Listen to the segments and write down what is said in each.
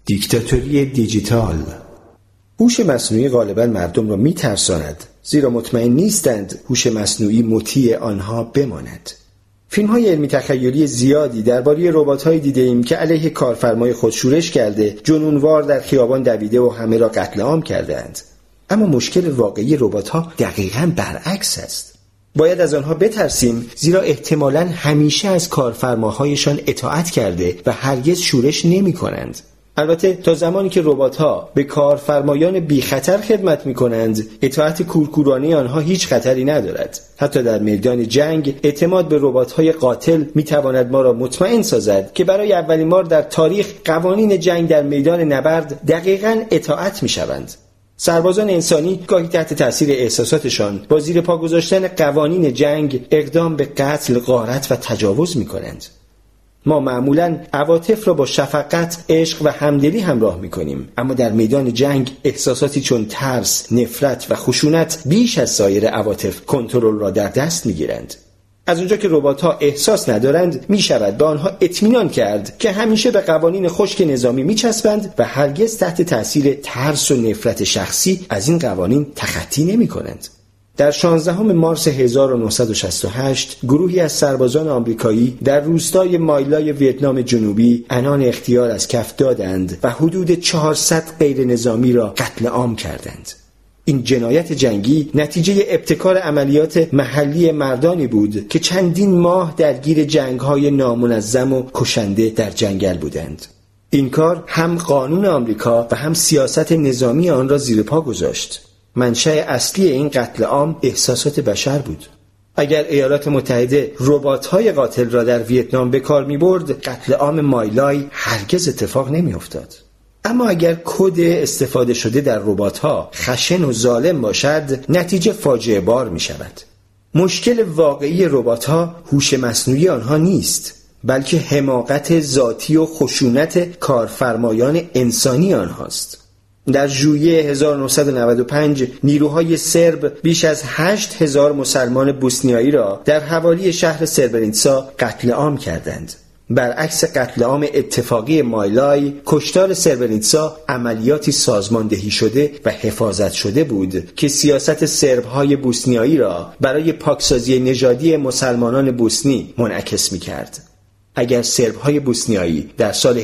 دیکتاتوری دیجیتال. هوش مصنوعی غالباً مردم را می‌ترساند، زیرا مطمئن نیستند هوش مصنوعی مطیع آنها بماند. فیلم‌های علمی تخیلی زیادی درباره ربات‌هایی دیده‌ایم که علیه کارفرمای خود شورش کرده، جنونوار در خیابان دویده و همه را قتل عام کرده‌اند. اما مشکل واقعی ربات‌ها دقیقاً برعکس است. باید از آنها بترسیم، زیرا احتمالاً همیشه از کارفرماهایشان اطاعت کرده و هرگز شورش نمی‌کنند. البته تا زمانی که ربات‌ها به کارفرمایان بی خطر خدمت می‌کنند، اطاعت کورکورانه آنها هیچ خطری ندارد. حتی در میدان جنگ اعتماد به ربات‌های قاتل می‌تواند ما را مطمئن سازد که برای اولین بار در تاریخ قوانین جنگ در میدان نبرد دقیقاً اطاعت می‌شوند. سربازان انسانی گاهی تحت تاثیر احساساتشان با زیر پا گذاشتن قوانین جنگ اقدام به قتل، غارت و تجاوز می‌کنند. ما معمولاً عواطف را با شفقت، عشق و همدلی همراه می‌کنیم، اما در میدان جنگ احساساتی چون ترس، نفرت و خشونت بیش از سایر عواطف کنترل را در دست می‌گیرند. از اونجا که ربات‌ها احساس ندارند، می‌شود به آنها اطمینان کرد که همیشه به قوانین خشک نظامی می‌چسبند و هرگز تحت تأثیر ترس و نفرت شخصی از این قوانین تخطی نمی‌کنند. در 16 مارس 1968 گروهی از سربازان آمریکایی در روستای مایلای ویتنام جنوبی عنان اختیار از کف دادند و حدود 400 غیر نظامی را قتل عام کردند. این جنایت جنگی نتیجه ابتکار عملیات محلی مردانی بود که چندین ماه درگیر جنگ‌های نامنظم و کشنده در جنگل بودند. این کار هم قانون آمریکا و هم سیاست نظامی آن را زیر پا گذاشت. منشأ اصلی این قتل عام احساسات بشر بود. اگر ایالات متحده ربات‌های قاتل را در ویتنام به کار می‌برد، قتل عام مایلای هرگز اتفاق نمی‌افتاد. اما اگر کد استفاده شده در ربات‌ها خشن و ظالم باشد، نتیجه فاجعه بار می‌شود. مشکل واقعی ربات‌ها هوش مصنوعی آنها نیست، بلکه حماقت ذاتی و خشونت کارفرمایان انسانی آنهاست. در ژوئیه 1995 نیروهای سرب بیش از 8000 مسلمان بوسنیایی را در حوالی شهر سربرینتسا قتل عام کردند. برعکس قتل عام اتفاقی مایلای، کشتار سربرینتسا عملیاتی سازماندهی شده و حفاظت شده بود که سیاست سرب‌های بوسنیایی را برای پاکسازی نژادی مسلمانان بوسنی منعکس می‌کرد. اگر سرب‌های بوسنیایی در سال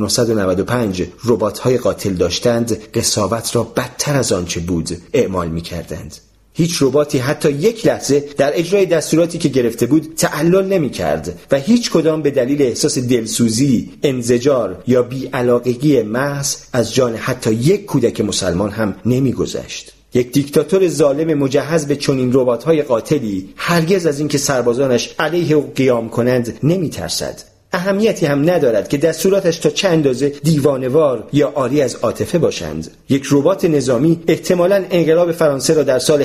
1995 ربات‌های قاتل داشتند، قساوت را بدتر از آنچه بود اعمال می‌کردند. هیچ رباتی حتی یک لحظه در اجرای دستوراتی که گرفته بود تعلل نمی‌کرد و هیچ کدام به دلیل احساس دلسوزی، انزجار یا بی‌علاقگی محض از جان حتی یک کودک مسلمان هم نمی‌گذشت. یک دیکتاتور ظالم مجهز به چنین ربات‌های قاتلی هرگز از اینکه سربازانش علیه او قیام کنند نمی‌ترسد. اهمیتی هم ندارد که دستوراتش تا چه اندازه دیوانه‌وار یا عاری از عاطفه باشند. یک ربات نظامی احتمالاً انقلاب فرانسه را در سال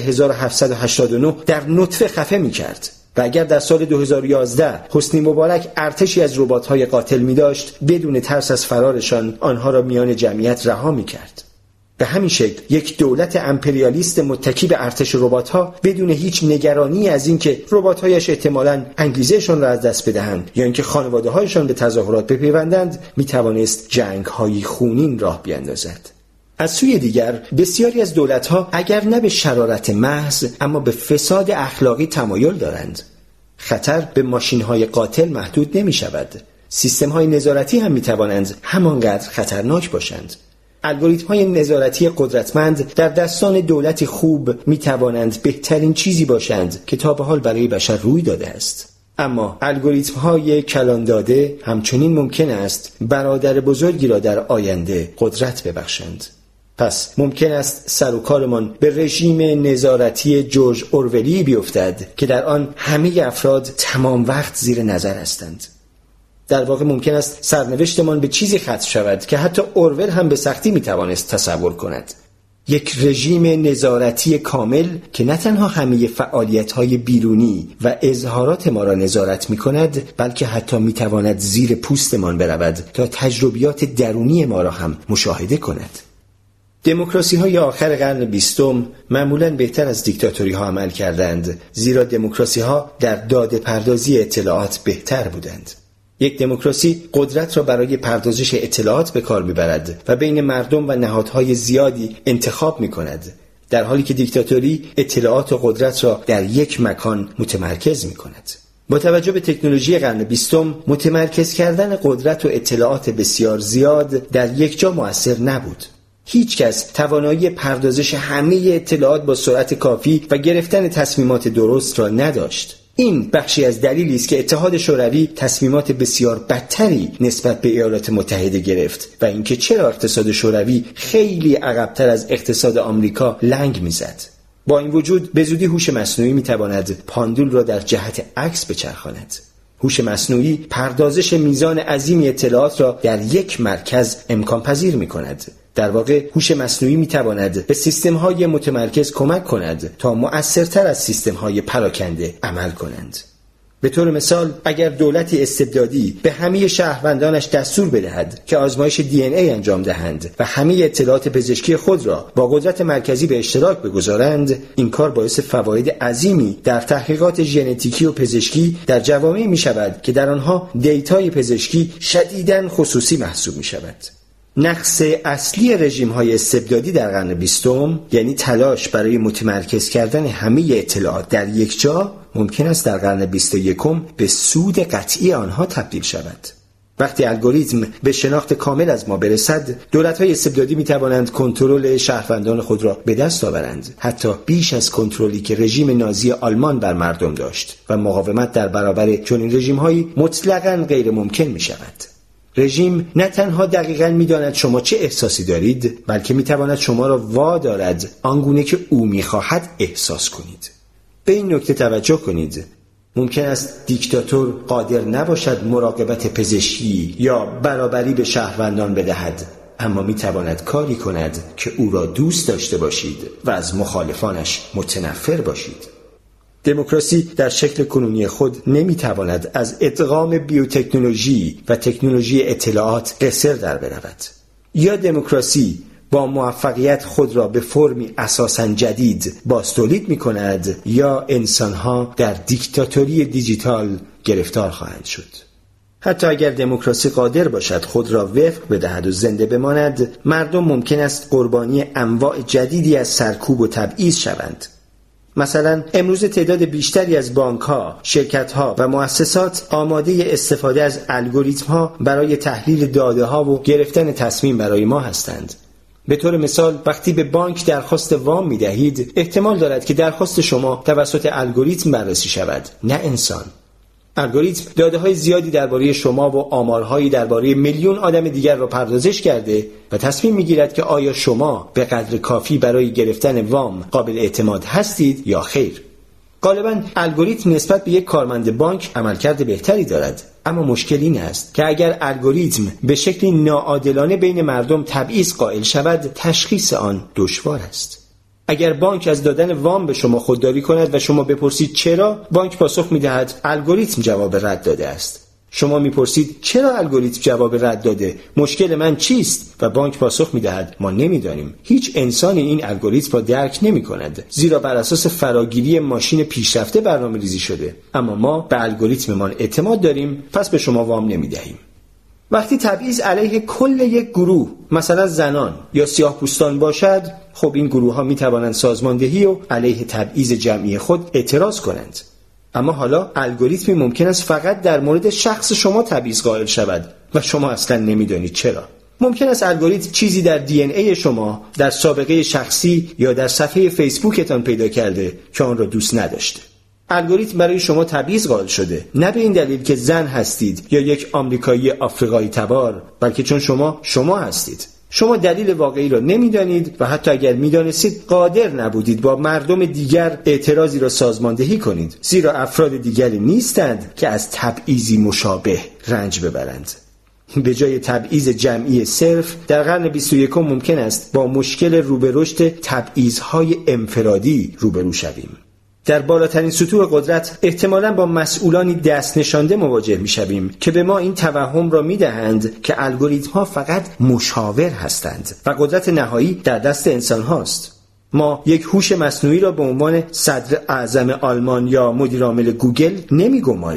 1789 در نطفه خفه می‌کرد. و اگر در سال 2011 حسنی مبارک ارتشی از ربات‌های قاتل می‌داشت، بدون ترس از فرارشان آنها را میان جمعیت رها می‌کرد. به همین شکل یک دولت امپریالیست متکی به ارتش ربات‌ها بدون هیچ نگرانی از اینکه ربات‌هایش احتمالاً انگیزه‌شان را از دست بدهند یا اینکه خانواده‌هایشان به تظاهرات بپیوندند، می‌توانست جنگ‌های خونین راه بیندازد. از سوی دیگر بسیاری از دولت‌ها اگر نه به شرارت محض اما به فساد اخلاقی تمایل دارند. خطر به ماشین‌های قاتل محدود نمی‌شود. سیستم‌های نظارتی هم می‌توانند همانقدر خطرناک باشند. الگوریتم‌های نظارتی قدرتمند در دستان دولتی خوب می‌توانند بهترین چیزی باشند که تا به حال برای بشر روی داده است. اما الگوریتم‌های کلان داده همچنین ممکن است برادر بزرگی را در آینده قدرت ببخشند. پس ممکن است سر و کارمان به رژیم نظارتی جورج اورولی بیفتد که در آن همه افراد تمام وقت زیر نظر هستند. در واقع ممکن است سرنوشتمان به چیزی ختم شود که حتی اورول هم به سختی میتوانست تصور کند. یک رژیم نظارتی کامل که نه تنها همه فعالیت‌های بیرونی و اظهارات ما را نظارت می‌کند، بلکه حتی میتواند زیر پوستمان برود تا تجربیات درونی ما را هم مشاهده کند. دموکراسی‌های آخر قرن 20 معمولاً بهتر از دیکتاتوری‌ها عمل کردند، زیرا دموکراسی‌ها در داده پردازی اطلاعات بهتر بودند. یک دموکراسی قدرت را برای پردازش اطلاعات به کار می‌برد و بین مردم و نهادهای زیادی انتخاب می‌کند، در حالی که دیکتاتوری اطلاعات و قدرت را در یک مکان متمرکز می‌کند. با توجه به تکنولوژی قرن 20 متمرکز کردن قدرت و اطلاعات بسیار زیاد در یک جا مؤثر نبود. هیچ کس توانایی پردازش همه اطلاعات با سرعت کافی و گرفتن تصمیمات درست را نداشت. این بخشی از دلیلی است که اتحاد شوروی تصمیمات بسیار بدتری نسبت به ایالات متحده گرفت و اینکه چرا اقتصاد شوروی خیلی عقب‌تر از اقتصاد آمریکا لنگ می‌زد. با این وجود به زودی هوش مصنوعی می‌تواند پاندول را در جهت عکس بچرخاند. هوش مصنوعی پردازش میزان عظیمی اطلاعات را در یک مرکز امکان پذیر می‌کند. در واقع هوش مصنوعی می‌تواند به سیستم‌های متمرکز کمک کند تا مؤثرتر از سیستم‌های پراکنده عمل کنند. به طور مثال اگر دولتی استبدادی به همه شهروندانش دستور بدهد که آزمایش دی&ای انجام دهند و همه اطلاعات پزشکی خود را با قدرت مرکزی به اشتراک بگذارند، این کار باعث فواید عظیمی در تحقیقات ژنتیکی و پزشکی در جوامعی می‌شود که در آنها دیتای پزشکی شدیداً خصوصی محسوب می‌شود. نقص اصلی رژیم‌های استبدادی در قرن 20 یعنی تلاش برای متمرکز کردن همه اطلاعات در یک جا ممکن است در قرن 21 به سود قطعی آنها تبدیل شود. وقتی الگوریتم به شناخت کامل از ما برسد، دولت‌های استبدادی می‌توانند کنترل شهروندان خود را به دست آورند، حتی بیش از کنترلی که رژیم نازی آلمان بر مردم داشت و مقاومت در برابر چنین رژیم‌هایی مطلقاً غیر ممکن می‌شود. رژیم نه تنها دقیقاً می‌داند شما چه احساسی دارید، بلکه می‌تواند شما را وادارد آنگونه که او می‌خواهد احساس کنید. به این نکته توجه کنید. ممکن است دیکتاتور قادر نباشد مراقبت پزشکی یا برابری به شهروندان بدهد، اما می‌تواند کاری کند که او را دوست داشته باشید و از مخالفانش متنفر باشید. دموکراسی در شکل کنونی خود نمیتواند از ادغام بیوتکنولوژی و تکنولوژی اطلاعات قصر در برود. یا دموکراسی با موفقیت خود را به فرمی اساساً جدید بازتولید می‌کند یا انسان‌ها در دیکتاتوری دیجیتال گرفتار خواهند شد. حتی اگر دموکراسی قادر باشد خود را وفق بدهد و زنده بماند، مردم ممکن است قربانی انواع جدیدی از سرکوب و تبعیض شوند. مثلا امروز تعداد بیشتری از بانک‌ها، شرکت‌ها و مؤسسات آماده استفاده از الگوریتم‌ها برای تحلیل داده‌ها و گرفتن تصمیم برای ما هستند. به طور مثال وقتی به بانک درخواست وام می‌دهید، احتمال دارد که درخواست شما توسط الگوریتم بررسی شود، نه انسان. الگوریتم داده‌های زیادی درباره شما و آمارهایی درباره میلیون آدم دیگر را پردازش کرده و تصمیم می‌گیرد که آیا شما به قدر کافی برای گرفتن وام قابل اعتماد هستید یا خیر. غالباً الگوریتم نسبت به یک کارمند بانک عملکرد بهتری دارد، اما مشکل این است که اگر الگوریتم به شکلی ناعادلانه بین مردم تبعیض قائل شود، تشخیص آن دشوار است. اگر بانک از دادن وام به شما خودداری کند و شما بپرسید چرا، بانک پاسخ می‌دهد الگوریتم جواب رد داده است. شما می‌پرسید چرا الگوریتم جواب رد داده؟ مشکل من چیست؟ و بانک پاسخ می‌دهد ما نمی‌دانیم. هیچ انسانی این الگوریتم را درک نمی‌کند، زیرا بر اساس فراگیری ماشین پیشرفته برنامه‌ریزی شده. اما ما به الگوریتممان اعتماد داریم، پس به شما وام نمی‌دهیم. وقتی تبعیض علیه کل یک گروه، مثلا زنان یا سیاه‌پوستان باشد، خب این گروه‌ها می‌توانند سازماندهی و علیه تبعیض جمعی خود اعتراض کنند. اما حالا الگوریتمی ممکن است فقط در مورد شخص شما تبعیض قائل شود و شما اصلا نمی‌دانید چرا. ممکن است الگوریتم چیزی در دی ان ای شما، در سابقه شخصی یا در صفحه فیسبوکتان پیدا کرده که آن را دوست نداشته. الگوریتم برای شما تبعیض قائل شده، نه به این دلیل که زن هستید یا یک آمریکایی آفریقایی تبار، بلکه چون شما هستید. شما دلیل واقعی را نمیدانید و حتی اگر میدانستید قادر نبودید با مردم دیگر اعتراضی را سازماندهی کنید، زیرا افراد دیگری نیستند که از تبعیضی مشابه رنج ببرند. به جای تبعیض جمعی صرف، در قرن 21 ممکن است با مشکل رو به رشد تبعیض‌های انفرادی روبرو شویم. در بالاترین سطوح قدرت احتمالاً با مسئولانی دست نشانده مواجه می‌شویم که به ما این توهم را می‌دهند که الگوریتم‌ها فقط مشاور هستند و قدرت نهایی در دست انسان هاست. ما یک هوش مصنوعی را به عنوان صدر اعظم آلمان یا مدیر عامل گوگل نمی‌گماریم.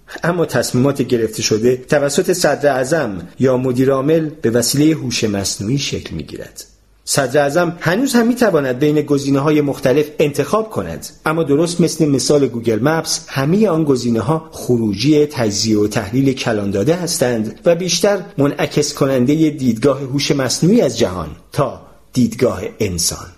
اما تصمیمات گرفته شده توسط صدر اعظم یا مدیر عامل به وسیله هوش مصنوعی شکل می‌گیرد. صدر اعظم هنوز هم می‌تواند بین گزینه‌های مختلف انتخاب کند، اما درست مثل مثال گوگل مپس همه آن گزینه‌ها خروجی تجزیه و تحلیل کلان داده هستند و بیشتر منعکس کننده دیدگاه هوش مصنوعی از جهان تا دیدگاه انسان.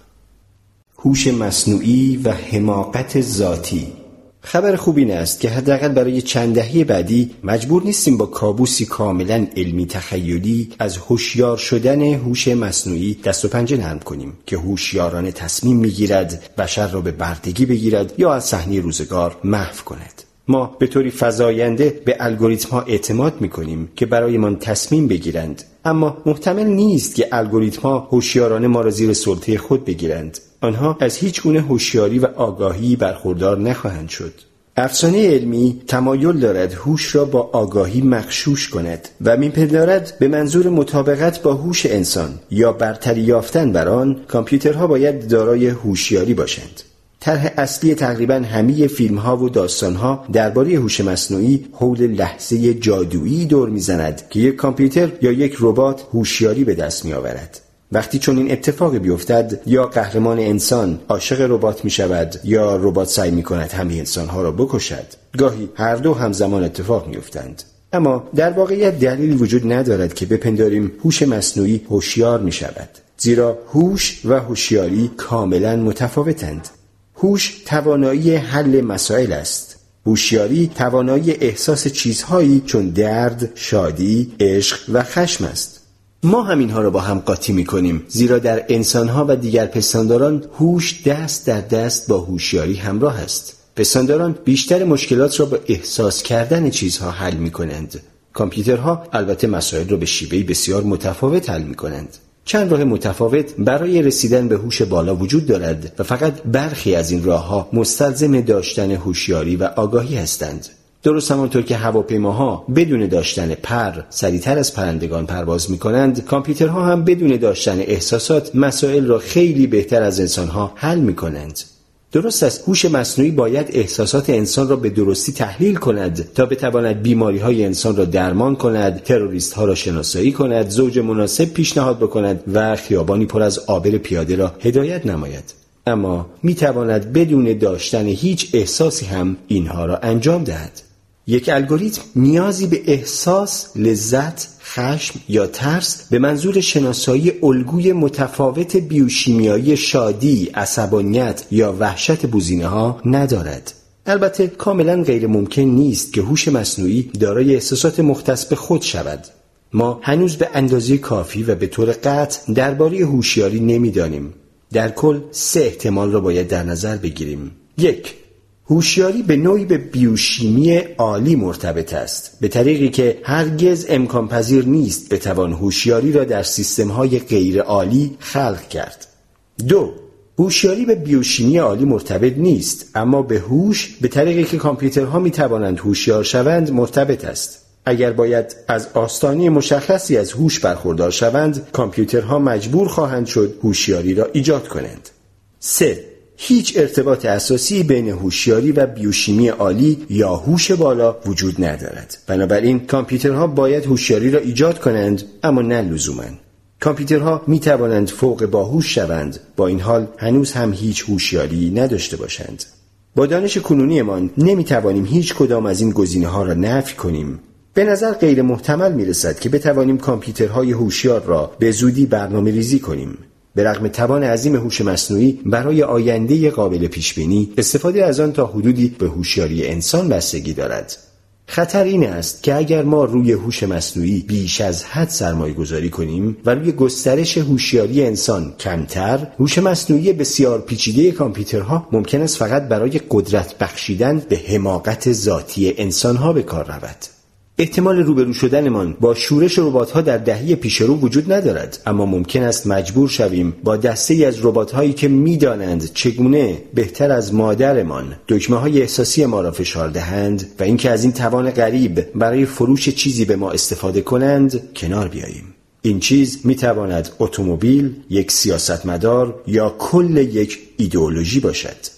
هوش مصنوعی و حماقت ذاتی. خبر خوب این است که حداقل برای چند دهه بعدی مجبور نیستیم با کابوسی کاملا علمی تخیلی از هوشیار شدن هوش مصنوعی دست و پنجه نرم کنیم که هوشیارانه تصمیم میگیرد بشر را به بردگی بگیرد یا از صحنه روزگار محو کند. ما به طوری فزاینده به الگوریتم ها اعتماد میکنیم که برایمان تصمیم بگیرند، اما محتمل نیست که الگوریتم ها هوشیارانه ما را زیر سلطه خود بگیرند. آنها از هیچ گونه هوشیاری و آگاهی برخوردار نخواهند شد. افسانه علمی تمایل دارد هوش را با آگاهی مغشوش کند و می‌پندارد به منظور مطابقت با هوش انسان یا برتری یافتن بر آن، کامپیوترها باید دارای هوشیاری باشند. طرح اصلی تقریباً همه فیلم‌ها و داستان‌ها درباره هوش مصنوعی حول لحظه جادویی دور می‌زند که یک کامپیوتر یا یک ربات هوشیاری به دست می‌آورد. وقتی چون این اتفاقی بیفتد، یا قهرمان انسان عاشق ربات می شود یا ربات سعی می کند همه انسانها را بکشد. گاهی هر دو همزمان اتفاق می افتند. اما در واقعیت دلیلی وجود ندارد که بپنداریم هوش مصنوعی هوشیار می شود، زیرا هوش و هوشیاری کاملا متفاوتند. هوش توانایی حل مسائل است. هوشیاری توانایی احساس چیزهایی چون درد، شادی، عشق و خشم است. ما همینها را با هم قاطی می‌کنیم، زیرا در انسان‌ها و دیگر پستانداران هوش دست در دست با هوشیاری همراه است. پستانداران بیشتر مشکلات را با احساس کردن چیزها حل می‌کنند. کامپیوترها البته مسائل را به شیوهی بسیار متفاوت حل می‌کنند. چند راه متفاوت برای رسیدن به هوش بالا وجود دارد و فقط برخی از این راه‌ها مستلزم داشتن هوشیاری و آگاهی هستند. درست همانطور که هواپیماها بدون داشتن پر سریعتر از پرندگان پرواز می‌کنند، کامپیوترها هم بدون داشتن احساسات مسائل را خیلی بهتر از انسان‌ها حل می‌کنند. درست است، هوش مصنوعی باید احساسات انسان را به درستی تحلیل کند تا بتواند بیماری‌های انسان را درمان کند، تروریست‌ها را شناسایی کند، زوج مناسب پیشنهاد بکند و خیابانی پر از عابر پیاده را هدایت نماید. اما می‌تواند بدون داشتن هیچ احساسی هم اینها را انجام دهد. یک الگوریتم نیازی به احساس، لذت، خشم یا ترس به منظور شناسایی الگوی متفاوت بیوشیمیایی شادی، عصبانیت یا وحشت بوزینه‌ها ندارد. البته کاملا غیر ممکن نیست که هوش مصنوعی دارای احساسات مختص به خود شود. ما هنوز به اندازه کافی و به طور قطع درباره هوشیاری نمی‌دانیم. در کل 3 احتمال را باید در نظر بگیریم. 1. هوشیاری به نوعی به بیوشیمی عالی مرتبط است، به طریقی که هرگز امکان پذیر نیست بتوان هوشیاری را در سیستم‌های غیر عالی خلق کرد. 2. هوشیاری به بیوشیمی عالی مرتبط نیست، اما به هوش به طریقی که کامپیوترها می‌توانند هوشیار شوند مرتبط است. اگر باید از آستانه مشخصی از هوش برخوردار شوند، کامپیوترها مجبور خواهند شد هوشیاری را ایجاد کنند. 3. هیچ ارتباط اساسی بین هوشیاری و بیوشیمی عالی یا هوش بالا وجود ندارد. بنابراین کامپیوترها باید هوشیاری را ایجاد کنند، اما نه لزوماً. کامپیوترها می توانند فوق باهوش شوند، با این حال هنوز هم هیچ هوشیاری نداشته باشند. با دانش کنونیمان نمی توانیم هیچ کدام از این گزینه‌ها را نفی کنیم. به نظر غیر محتمل می رسد که بتوانیم کامپیوترهای هوشیار را به زودی برنامه ریزی کنیم. به رغم توان عظیم هوش مصنوعی برای آینده قابل پیشبینی، استفاده از آن تا حدودی به هوشیاری انسان بستگی دارد. خطر این است که اگر ما روی هوش مصنوعی بیش از حد سرمایه گذاری کنیم و روی گسترش هوشیاری انسان کمتر، هوش مصنوعی بسیار پیچیده کامپیوترها ممکن است فقط برای قدرت بخشیدن به حماقت ذاتی انسانها به کار رود. احتمال روبرو شدنمان با شورش ربات‌ها در دهه پیشرو وجود ندارد، اما ممکن است مجبور شویم با دسته‌ای از ربات‌هایی که می‌دانند چگونه بهتر از مادرمان دکمه‌های احساسی ما را فشار دهند و اینکه از این توان غریب برای فروش چیزی به ما استفاده کنند کنار بیاییم. این چیز می‌تواند اتومبیل، یک سیاستمدار یا کل یک ایدئولوژی باشد.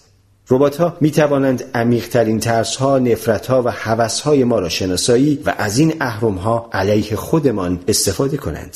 ربات‌ها می‌توانند عمیق‌ترین ترس‌ها، نفرت‌ها و هوس‌های ما را شناسایی و از این اهرم‌ها علیه خودمان استفاده کنند.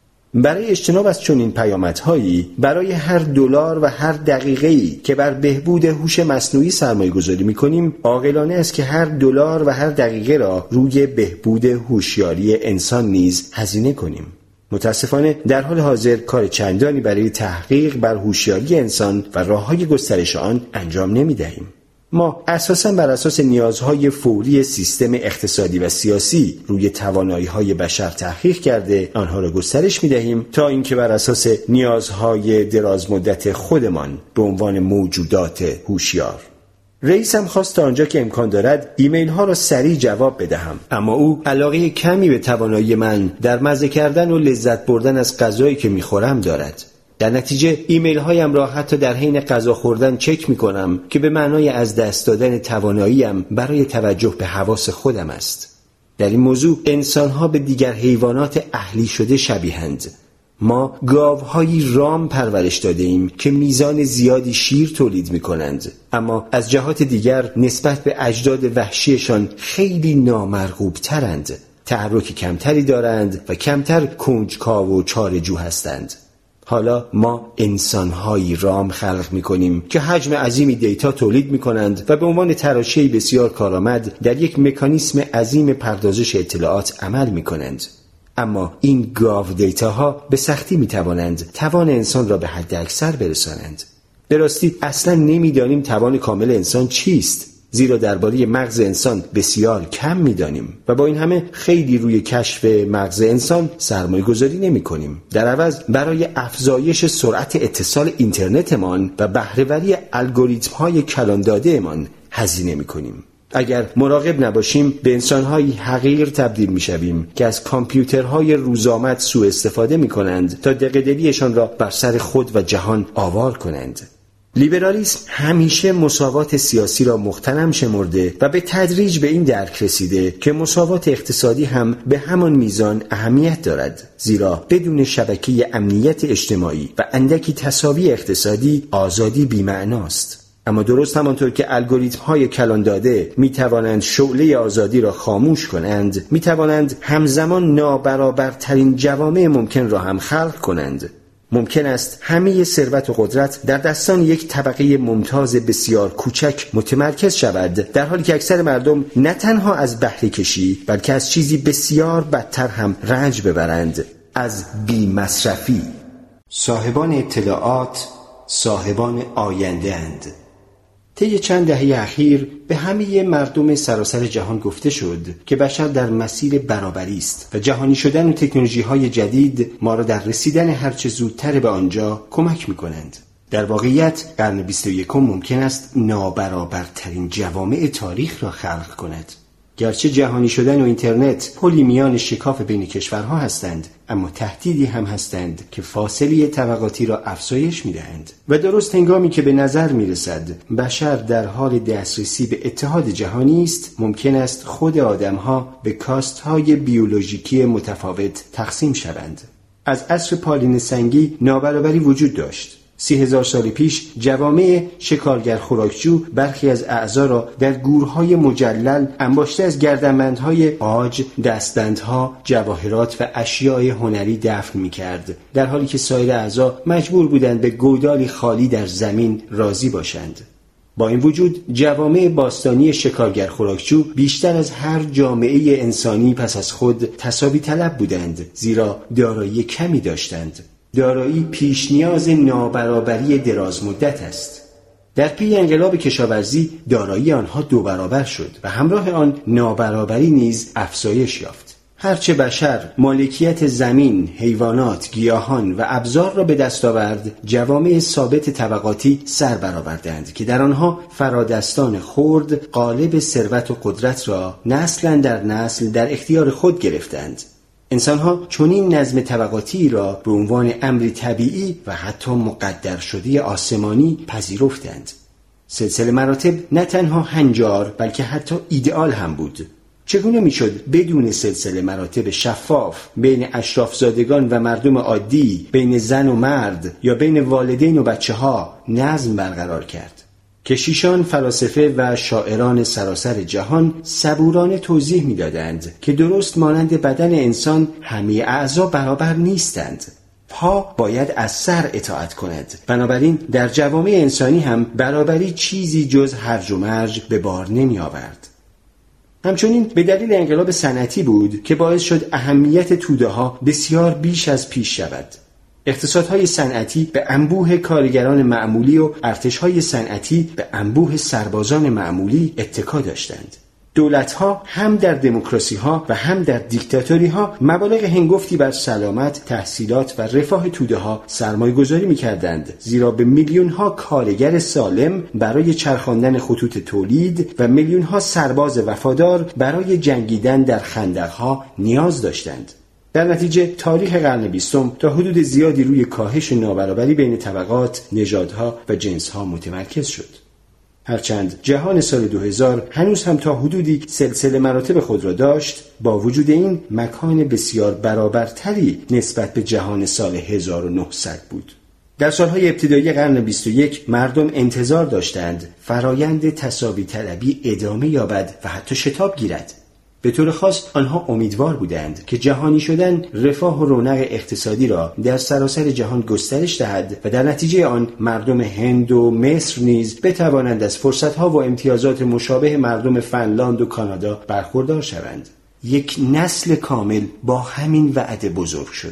برای اجتناب از چنین پیامدهایی، برای هر دلار و هر دقیقه‌ای که بر بهبود هوش مصنوعی سرمایه‌گذاری می‌کنیم، عاقلانه است که هر دلار و هر دقیقه را روی بهبود هوشیاری انسان نیز هزینه کنیم. متاسفانه در حال حاضر کار چندانی برای تحقیق بر هوشیاری انسان و راه‌های گسترش آن انجام نمی‌دهیم. ما اساساً بر اساس نیازهای فوری سیستم اقتصادی و سیاسی روی توانایی‌های بشر تحقیق کرده آنها را گسترش می‌دهیم تا اینکه بر اساس نیازهای درازمدت خودمان به عنوان موجودات هوشیار. رئیسم خواست تا آنجا که امکان دارد ایمیل ها را سریع جواب بدهم، اما او علاقه کمی به توانایی من در مزه کردن و لذت بردن از غذایی که می‌خورم دارد. در نتیجه ایمیل هایم را حتی در حین غذا خوردن چک می کنم که به معنای از دست دادن تواناییم برای توجه به حواس خودم است. در این موضوع انسان ها به دیگر حیوانات اهلی شده شبیهند. ما گاوهایی رام پرورش داده ایم که میزان زیادی شیر تولید می کنند، اما از جهات دیگر نسبت به اجداد وحشیشان خیلی نامرغوب ترند، تحرک کمتری دارند و کمتر کنجکاو و چاره‌جو هستند. حالا ما انسان‌هایی رام خلق می‌کنیم که حجم عظیمی دیتا تولید می‌کنند و به عنوان تراشه‌ای بسیار کارآمد در یک مکانیسم عظیم پردازش اطلاعات عمل می‌کنند. اما این گاو دیتاها به سختی می‌توانند توان انسان را به حد اکثر برسانند. به راستی اصلاً نمی‌دانیم توان کامل انسان چیست، زیرا درباره مغز انسان بسیار کم می‌دانیم و با این همه خیلی روی کشف مغز انسان سرمایه‌گذاری نمی‌کنیم. در عوض برای افزایش سرعت اتصال اینترنتمان و بهره‌وری الگوریتم‌های کلان داده‌مان هزینه می‌کنیم. اگر مراقب نباشیم به انسان‌هایی حقیر تبدیل می‌شویم که از کامپیوترهای روزآمد سوء استفاده می‌کنند تا دغدغه‌شان را بر سر خود و جهان آوار کنند. لیبرالیسم همیشه مساوات سیاسی را مغتنم شمرده و به تدریج به این درک رسیده که مساوات اقتصادی هم به همان میزان اهمیت دارد، زیرا بدون شبکه امنیت اجتماعی و اندکی تساوی اقتصادی آزادی بی‌معناست. اما درست همانطور که الگوریتم‌های کلان داده می‌توانند شعله آزادی را خاموش کنند، می‌توانند همزمان نابرابرترین جوامع ممکن را هم خلق کنند. ممکن است همه ثروت و قدرت در دستان یک طبقه ممتاز بسیار کوچک متمرکز شود، در حالی که اکثر مردم نه تنها از بهره کشی بلکه از چیزی بسیار بدتر هم رنج ببرند، از بی مصرفی. صاحبان اطلاعات صاحبان آینده اند. طی چند دهه اخیر به همه مردم سراسر جهان گفته شد که بشر در مسیر برابری است و جهانی شدن و تکنولوژی‌های جدید ما را در رسیدن هرچه زودتر به آنجا کمک می‌کنند. در واقعیت قرن 21 ممکن است نابرابرترین جوامع تاریخ را خلق کند. گرچه جهانی شدن و اینترنت پلی میان شکاف بین کشورها هستند، اما تهدیدی هم هستند که فاصله طبقاتی را افزایش می‌دهند. و درست هنگامی که به نظر می‌رسد بشر در حال دسترسی به اتحاد جهانی است، ممکن است خود آدم‌ها به کاست‌های بیولوژیکی متفاوت تقسیم شوند. از عصر پالین سنگی نابرابری وجود داشت. 30,000 سال پیش جوامع شکارگر خوراکجو برخی از اعضا را در گورهای مجلل انباشته از گردنبندهای عاج، دستبندها، جواهرات و اشیاء هنری دفن می‌کرد، در حالی که سایر اعضا مجبور بودند به گودالی خالی در زمین راضی باشند. با این وجود جوامع باستانی شکارگر خوراکجو بیشتر از هر جامعه انسانی پس از خود تساوی طلب بودند، زیرا دارایی کمی داشتند. دارایی پیش نیاز نابرابری دراز مدت است. در پی انقلاب کشاورزی دارایی آنها 2 برابر شد و همراه آن نابرابری نیز افزایش یافت. هرچه بشر مالکیت زمین، حیوانات، گیاهان و ابزار را به دست آورد، جوامع ثابت طبقاتی سر برآوردند که در آنها فرادستان خرد غالب ثروت و قدرت را نسلا در نسل در اختیار خود گرفتند. انسان‌ها چنین نظم طبقاتی را به عنوان امری طبیعی و حتی مقدر شده آسمانی پذیرفتند. سلسله مراتب نه تنها هنجار بلکه حتی ایدئال هم بود. چگونه میشد بدون سلسله مراتب شفاف بین اشرافزادگان و مردم عادی، بین زن و مرد یا بین والدین و بچه‌ها نظم برقرار کرد؟ کشیشان، فلاسفه و شاعران سراسر جهان صبورانه توضیح می‌دادند که درست مانند بدن انسان همه اعضا برابر نیستند. پا باید از سر اطاعت کند. بنابراین در جوامع انسانی هم برابری چیزی جز هرج و مرج به بار نمی آورد. همچنین به دلیل انقلاب صنعتی بود که باعث شد اهمیت توده ها بسیار بیش از پیش شود. اقتصادهای صنعتی به انبوه کارگران معمولی و ارتشهای صنعتی به انبوه سربازان معمولی اتکا داشتند. دولت‌ها هم در دموکراسی‌ها و هم در دیکتاتوری‌ها مبالغ هنگفتی بر سلامت، تحصیلات و رفاه توده‌ها سرمایه‌گذاری می‌کردند، زیرا به میلیون‌ها کارگر سالم برای چرخاندن خطوط تولید و میلیون‌ها سرباز وفادار برای جنگیدن در خندق‌ها نیاز داشتند. در نتیجه تاریخ قرن 20 تا حدود زیادی روی کاهش نابرابری بین طبقات، نژادها و جنس‌ها متمرکز شد. هرچند جهان سال 2000 هنوز هم تا حدودی سلسله مراتب خود را داشت، با وجود این مکان بسیار برابرتری نسبت به جهان سال 1900 بود. در سالهای ابتدایی قرن 21 مردم انتظار داشتند فرایند تساوی طلبی ادامه یابد و حتی شتاب گیرد. به طور خاص آنها امیدوار بودند که جهانی شدن رفاه و رونق اقتصادی را در سراسر جهان گسترش دهد و در نتیجه آن مردم هند و مصر نیز بتوانند از فرصتها و امتیازات مشابه مردم فنلاند و کانادا برخوردار شوند. یک نسل کامل با همین وعده بزرگ شد.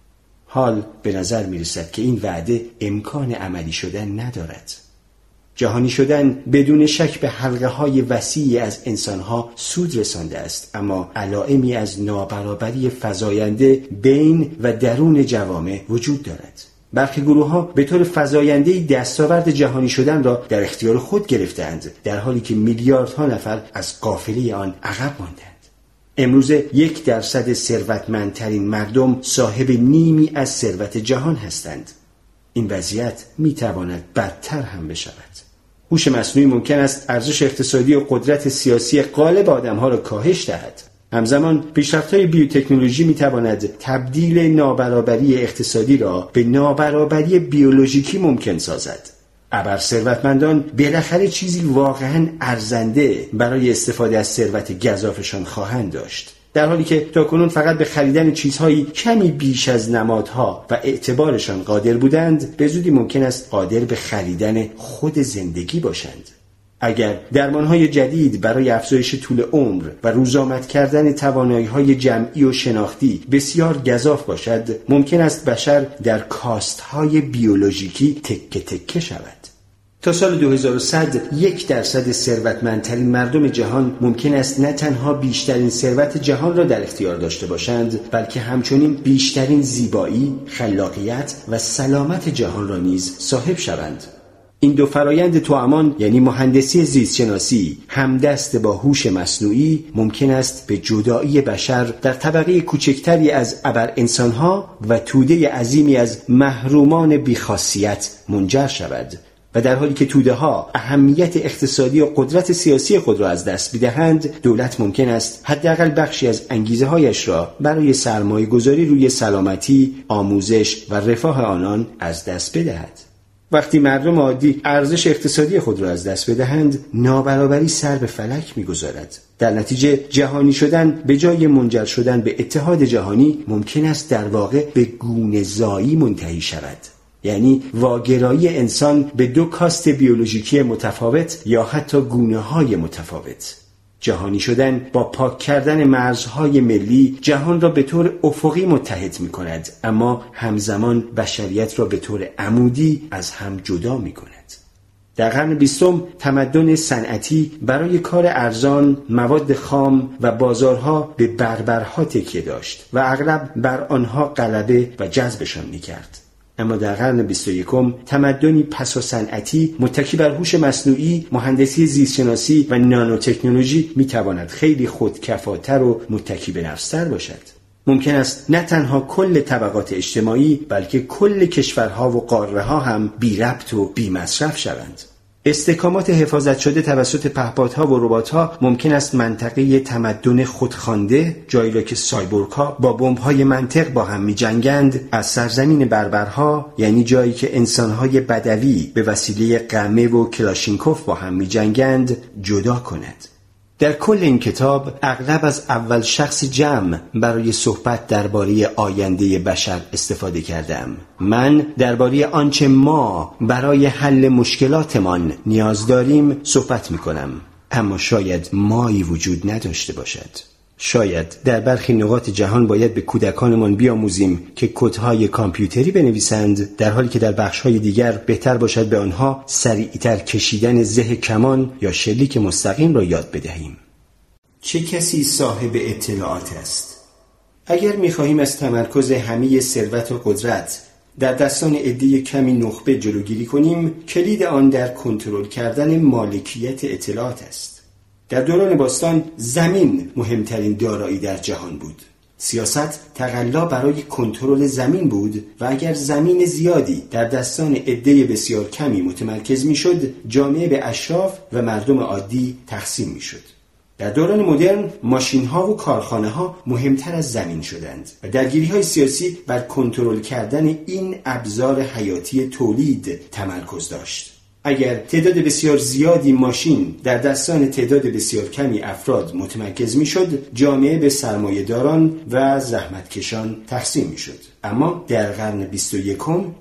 حال به نظر می رسد که این وعده امکان عملی شدن ندارد. جهانی شدن بدون شک به حلقه‌های وسیعی از انسان‌ها سود رسانده است، اما علائمی از نابرابری فزاینده بین و درون جوامع وجود دارد. برخی گروه‌ها به طور فزاینده‌ای دستاورد جهانی شدن را در اختیار خود گرفتند، در حالی که میلیاردها نفر از قافله آن عقب ماندند. امروزه 1% ثروتمندترین مردم صاحب نیمی از ثروت جهان هستند. این وضعیت می‌تواند بدتر هم بشود. هوش مصنوعی ممکن است ارزش اقتصادی و قدرت سیاسی غالب آدم‌ها را کاهش دهد. همزمان پیشرفت‌های بیوتکنولوژی می‌تواند تبدیل نابرابری اقتصادی را به نابرابری بیولوژیکی ممکن سازد. ابر ثروتمندان بالاخره چیزی واقعاً ارزنده برای استفاده از ثروت گزافشان خواهند داشت، در حالی که تاکنون فقط به خریدن چیزهایی کمی بیش از نمادها و اعتبارشان قادر بودند، به زودی ممکن است قادر به خریدن خود زندگی باشند. اگر درمانهای جدید برای افزایش طول عمر و روزآمد کردن توانایی‌های جمعی و شناختی بسیار گزاف باشد، ممکن است بشر در کاست‌های بیولوژیکی تکه تکه شود. تا سال 2100 1% ثروتمندترین مردم جهان ممکن است نه تنها بیشترین ثروت جهان را در اختیار داشته باشند، بلکه همچنین بیشترین زیبایی، خلاقیت و سلامت جهان را نیز صاحب شوند. این دو فرایند توامان، یعنی مهندسی زیستشناسی همدست با هوش مصنوعی، ممکن است به جدایی بشر در طبقه کوچکتری از ابر انسانها و توده عظیمی از محرومان بیخاصیت منجر شود. و در حالی که توده‌ها اهمیت اقتصادی و قدرت سیاسی خود را از دست بدهند، دولت ممکن است حداقل بخشی از انگیزه‌هایش را برای سرمایه‌گذاری روی سلامتی، آموزش و رفاه آنان از دست بدهد. وقتی مردم عادی ارزش اقتصادی خود را از دست بدهند، نابرابری سر به فلک می‌گذارد. در نتیجه جهانی شدن به جای منجر شدن به اتحاد جهانی ممکن است در واقع به گونه‌زایی منتهی شود. یعنی واگرایی انسان به دو کاست بیولوژیکی متفاوت یا حتی گونه‌های متفاوت. جهانی شدن با پاک کردن مرزهای ملی جهان را به طور افقی متحد می‌کند، اما همزمان بشریت را به طور عمودی از هم جدا می‌کند. در قرن 20 تمدن صنعتی برای کار ارزان، مواد خام و بازارها به بربرها تکیه داشت و اغلب بر آنها غلبه و جذبشان می‌کرد. اما در قرن 21 تمدنی پسا صنعتی متکی بر هوش مصنوعی، مهندسی زیستشناسی و نانوتکنولوژی میتواند خیلی خودکفاتر و متکی به نفستر باشد. ممکن است نه تنها کل طبقات اجتماعی بلکه کل کشورها و قاره‌ها هم بی ربط و بی مصرف شوند. استحکامات حفاظت شده توسط پهپادها و ربات‌ها ممکن است منطقه تمدن خودخوانده، جایی را که سایبورگ‌ها با بمب‌های منطق با هم می‌جنگند، از سرزمین بربرها، یعنی جایی که انسان‌های بدوی به وسیله قمه و کلاشینکوف با هم می‌جنگند، جدا کند. در کل این کتاب اغلب از اول شخص جمع برای صحبت درباره آینده بشر استفاده کردم. من درباره آنچه ما برای حل مشکلاتمان نیاز داریم صحبت می‌کنم، اما شاید مایی وجود نداشته باشد. شاید در برخی نقاط جهان باید به کودکانمان بیاموزیم که کدهای کامپیوتری بنویسند، در حالی که در بخش‌های دیگر بهتر باشد به آنها سریعتر کشیدن زه کمان یا شلیک مستقیم را یاد بدهیم. چه کسی صاحب اطلاعات است؟ اگر می‌خواهیم از تمرکز همه ثروت و قدرت در دستان عده کمی نخبه جلوگیری کنیم، کلید آن در کنترل کردن مالکیت اطلاعات است. در دوران باستان زمین مهمترین دارایی در جهان بود. سیاست تقلا برای کنترل زمین بود و اگر زمین زیادی در دستان عده بسیار کمی متمرکز میشد، جامعه به اشراف و مردم عادی تقسیم میشد. در دوران مدرن ماشین‌ها و کارخانه‌ها مهمتر از زمین شدند و درگیری‌های سیاسی بر کنترل کردن این ابزار حیاتی تولید تمرکز داشت. اگر تعداد بسیار زیادی ماشین در دستان تعداد بسیار کمی افراد متمرکز میشد، جامعه به سرمایه‌داران و زحمتکشان تقسیم میشد. اما در قرن 21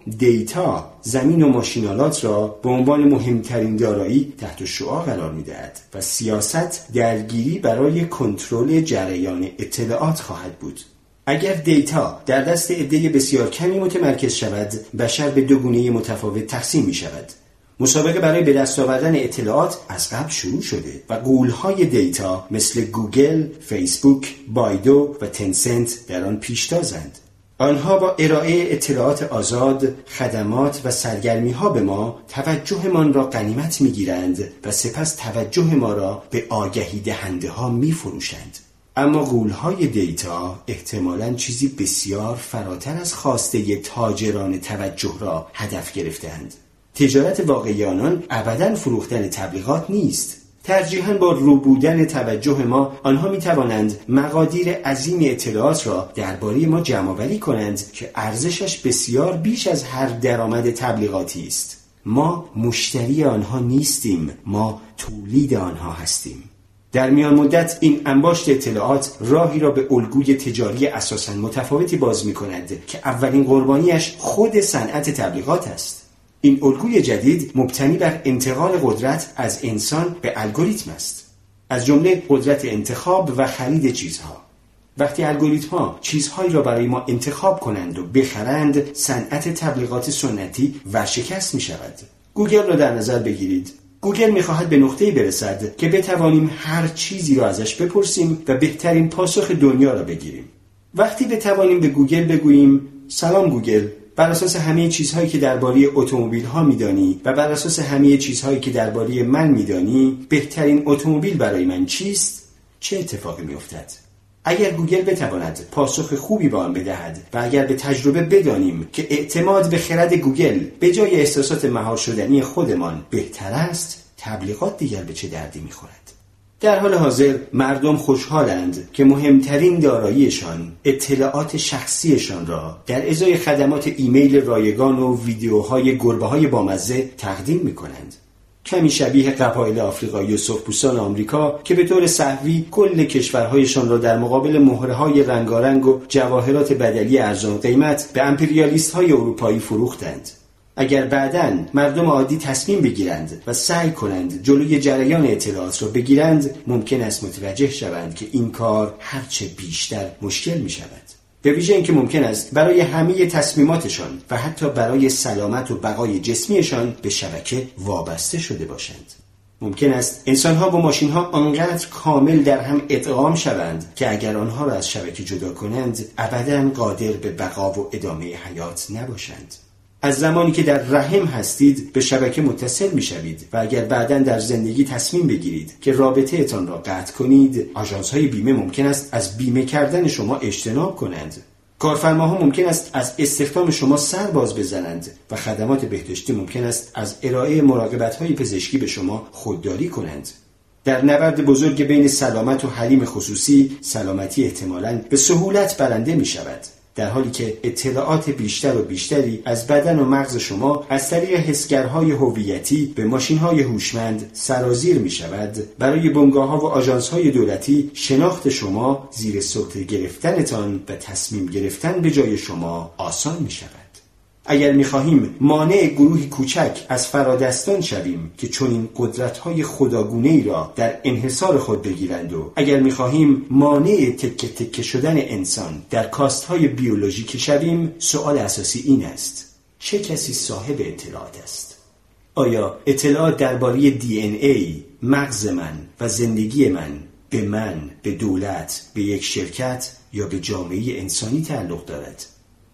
دیتا زمین و ماشینالات را به عنوان مهمترین دارایی تحت شعاع قرار می‌دهد و سیاست درگیری برای کنترل جریان اطلاعات خواهد بود. اگر دیتا در دست عده بسیار کمی متمرکز شود، بشر به دو گونه متفاوت تقسیم می‌شود. مسابقه برای به دست آوردن اطلاعات از قبل شروع شده و غول‌های دیتا مثل گوگل، فیسبوک، بایدو و تنسنت در آن پیشتازند. آنها با ارائه اطلاعات آزاد، خدمات و سرگرمی‌ها به ما توجهمان را غنیمت می‌گیرند و سپس توجه ما را به آگهی دهنده‌ها می‌فروشند. اما غول‌های دیتا احتمالاً چیزی بسیار فراتر از خواسته تاجران توجه را هدف گرفتند. تجارت واقعی آنان ابداً فروختن تبلیغات نیست. ترجیحاً با رو بودن توجه ما آنها می توانند مقادیر عظیم اطلاعات را درباره ما جمع‌آوری کنند که ارزشش بسیار بیش از هر درآمد تبلیغاتی است. ما مشتری آنها نیستیم، ما تولید آنها هستیم. در میان مدت این انباشت اطلاعات راهی را به الگوی تجاری اساساً متفاوتی باز می کند که اولین قربانیش خود صنعت تبلیغات است. این الگوی جدید مبتنی بر انتقال قدرت از انسان به الگوریتم است، از جمله قدرت انتخاب و خرید چیزها. وقتی الگوریتم‌ها چیزهایی را برای ما انتخاب کنند و بخرند، صنعت تبلیغات سنتی ورشکست می‌شود. گوگل را در نظر بگیرید. گوگل می‌خواهد به نقطه‌ای برسد که بتوانیم هر چیزی را ازش بپرسیم و بهترین پاسخ دنیا را بگیریم. وقتی بتوانیم به گوگل بگوییم سلام گوگل، بر اساس همه چیزهایی که درباره اتومبیل‌ها می‌دانی و بر اساس همه چیزهایی که درباره من می‌دانی، بهترین اتومبیل برای من چیست؟ چه اتفاقی می‌افتد؟ اگر گوگل بتواند پاسخ خوبی به آن بدهد و اگر به تجربه بدانیم که اعتماد به خرد گوگل به جای احساسات مهار شدنی خودمان بهتر است، تبلیغات دیگر به چه دردی می‌خورد؟ در حال حاضر مردم خوشحالند که مهمترین داراییشان اطلاعات شخصیشان را در ازای خدمات ایمیل رایگان و ویدیوهای گربه‌های بامزه تقدیم می‌کنند. کمی شبیه قبایل آفریقایی و سرخپوستان آمریکا که به طور سهوی کل کشورهایشان را در مقابل مهره‌های رنگارنگ و جواهرات بدلی ارزان قیمت به امپریالیست‌های اروپایی فروختند. اگر بعداً مردم عادی تصمیم بگیرند و سعی کنند جلوی جریان اطلاعات را بگیرند، ممکن است متوجه شوند که این کار هرچه بیشتر مشکل می شود. به ویژه اینکه ممکن است برای همه تصمیماتشان و حتی برای سلامت و بقای جسمیشان به شبکه وابسته شده باشند. ممکن است انسان‌ها و ماشین‌ها آنقدر کامل در هم ادغام شوند که اگر آنها را از شبکه جدا کنند، ابداً قادر به بقا و ادامه حیات نباشند. از زمانی که در رحم هستید به شبکه متصل می‌شوید و اگر بعداً در زندگی تصمیم بگیرید که رابطه اتان را قطع کنید، آژانس‌های بیمه ممکن است از بیمه کردن شما اجتناب کنند. کارفرماها ممکن است از استخدام شما سر باز بزنند و خدمات بهداشتی ممکن است از ارائه مراقبت‌های پزشکی به شما خودداری کنند. در نبرد بزرگ بین سلامت و حریم خصوصی، سلامتی احتمالاً به سهولت برنده می شود، در حالی که اطلاعات بیشتر و بیشتری از بدن و مغز شما از طریق حسگرهای هویتی به ماشین‌های هوشمند سرازیر می شود. برای بنگاه‌ها و آژانس‌های دولتی شناخت شما، زیر سلطه گرفتنتان و تصمیم گرفتن به جای شما آسان می شود. اگر می‌خواهیم مانع گروهی کوچک از فرادستان شویم که چنین قدرت‌های خداگونه‌ای را در انحصار خود بگیرند و اگر می‌خواهیم مانع تکه تکه شدن انسان در کاست‌های بیولوژیکی شویم، سؤال اساسی این است: چه کسی صاحب اطلاعات است؟ آیا اطلاعات درباره DNA، مغز من و زندگی من به دولت، به یک شرکت یا به جامعه انسانی تعلق دارد؟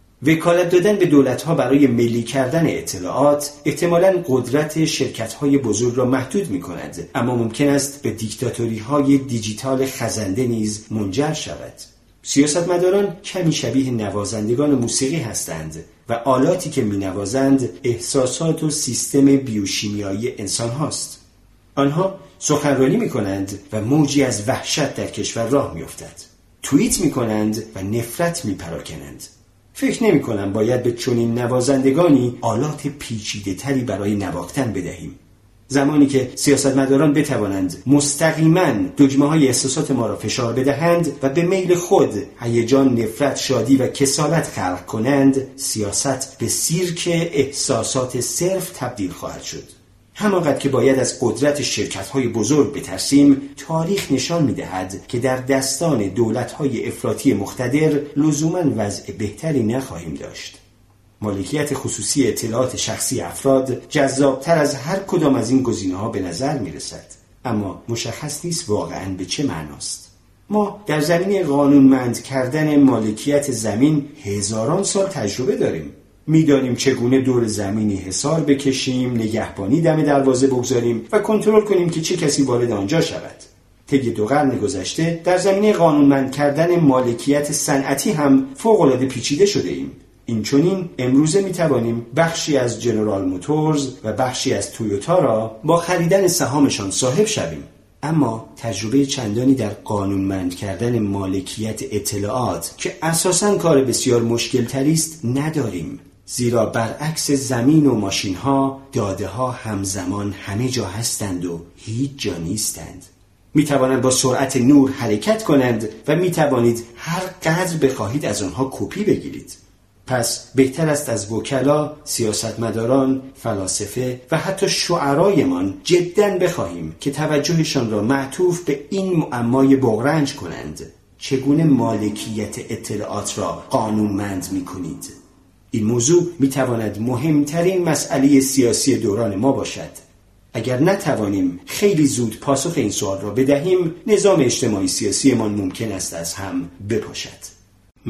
وکالت دادن به دولت‌ها برای ملی کردن اطلاعات احتمالاً قدرت شرکت‌های بزرگ را محدود می‌کند، اما ممکن است به دیکتاتوری‌های دیجیتال خزنده نیز منجر شود. سیاستمداران کمی شبیه نوازندگان موسیقی هستند و آلاتی که می‌نوازند احساسات و سیستم بیوشیمیایی انسان هاست. آنها سخنرانی می‌کنند و موجی از وحشت در کشور راه می‌افتد. توییت می‌کنند و نفرت می‌پراکنند. فکر نمی کنم باید به چنین نوازندگانی آلات پیچیده تری برای نواختن بدهیم. زمانی که سیاستمداران بتوانند مستقیما دگمه های احساسات ما را فشار بدهند و به میل خود هیجان، نفرت، شادی و کسالت خلق کنند، سیاست به سیرک احساسات صرف تبدیل خواهد شد. همانقدر که باید از قدرت شرکت‌های بزرگ بترسیم، تاریخ نشان می‌دهد که در دستان دولت‌های افراطی مقتدر لزوماً وضع بهتری نخواهیم داشت. مالکیت خصوصی اطلاعات شخصی افراد جذاب‌تر از هر کدام از این گزینه‌ها به نظر می‌رسد، اما مشخص نیست واقعاً به چه معناست. ما در زمینه قانونمند کردن مالکیت زمین هزاران سال تجربه داریم. میدانیم چگونه دور زمینی حصار بکشیم، نگهبانی دم دروازه بگذاریم و کنترل کنیم که چه کسی وارد آنجا شود. طی 2 قرن گذشته در زمینه قانونمند کردن مالکیت صنعتی هم فوق‌العاده پیچیده شده ایم. اینچنین امروزه میتوانیم بخشی از جنرال موتورز و بخشی از تویوتا را با خریدن سهامشان صاحب شویم. اما تجربه چندانی در قانونمند کردن مالکیت اطلاعات که اساساً کار بسیار مشکل تری است نداریم. زیرا برعکس زمین و ماشین ها، داده ها همزمان همه جا هستند و هیچ جا نیستند. می توانند با سرعت نور حرکت کنند و می توانید هر قدر بخواهید از آنها کپی بگیرید. پس بهتر است از وکلا، سیاستمداران، فلاسفه و حتی شعرایمان جداً بخواهیم که توجهشان را معطوف به این معمای بغرنج کنند: چگونه مالکیت اطلاعات را قانونمند می کنید؟ این موضوع میتواند مهمترین مسئله سیاسی دوران ما باشد. اگر نتوانیم خیلی زود پاسخ این سوال را بدهیم، نظام اجتماعی سیاسی ما ممکن است از هم بپاشد.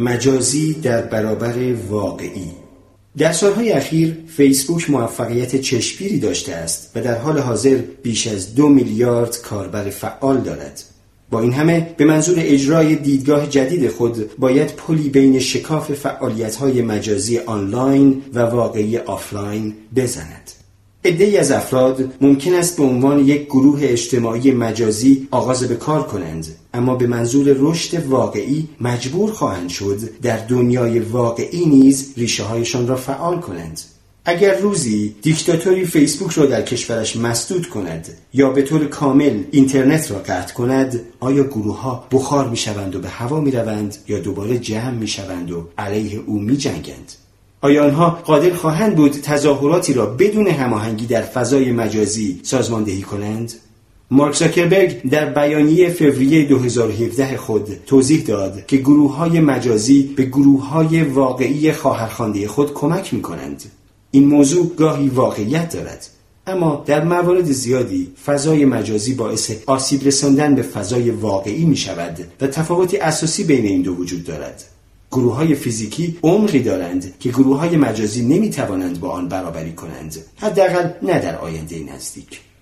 مجازی در برابر واقعی. در سالهای اخیر فیسبوک موفقیت چشمگیری داشته است و در حال حاضر بیش از 2 میلیارد کاربر فعال دارد. با این همه به منظور اجرای دیدگاه جدید خود باید پلی بین شکاف فعالیت‌های مجازی آنلاین و واقعی آفلاین بزند. عده‌ای از افراد ممکن است به عنوان یک گروه اجتماعی مجازی آغاز به کار کنند، اما به منظور رشد واقعی مجبور خواهند شد در دنیای واقعی نیز ریشه‌هایشان را فعال کنند. اگر روزی دیکتاتوری فیسبوک را در کشورش مسدود کند یا به طور کامل اینترنت را قطع کند، آیا گروه‌ها بخار می‌شوند و به هوا می‌روند یا دوباره جمع می‌شوند و علیه او می‌جنگند؟ آیا آنها قادر خواهند بود تظاهراتی را بدون هماهنگی در فضای مجازی سازماندهی کنند؟ مارک زاکربرگ در بیانیه فوریه 2017 خود توضیح داد که گروه‌های مجازی به گروه‌های واقعی خواهرخوانده خود کمک می‌کنند. این موضوع گاهی واقعیت دارد، اما در موارد زیادی فضای مجازی باعث آسیب رساندن به فضای واقعی می شود و تفاوتی اساسی بین این دو وجود دارد. گروه‌های فیزیکی عمقی دارند که گروه‌های مجازی نمی توانند با آن برابری کنند، حداقل نه در آینده نزدیک.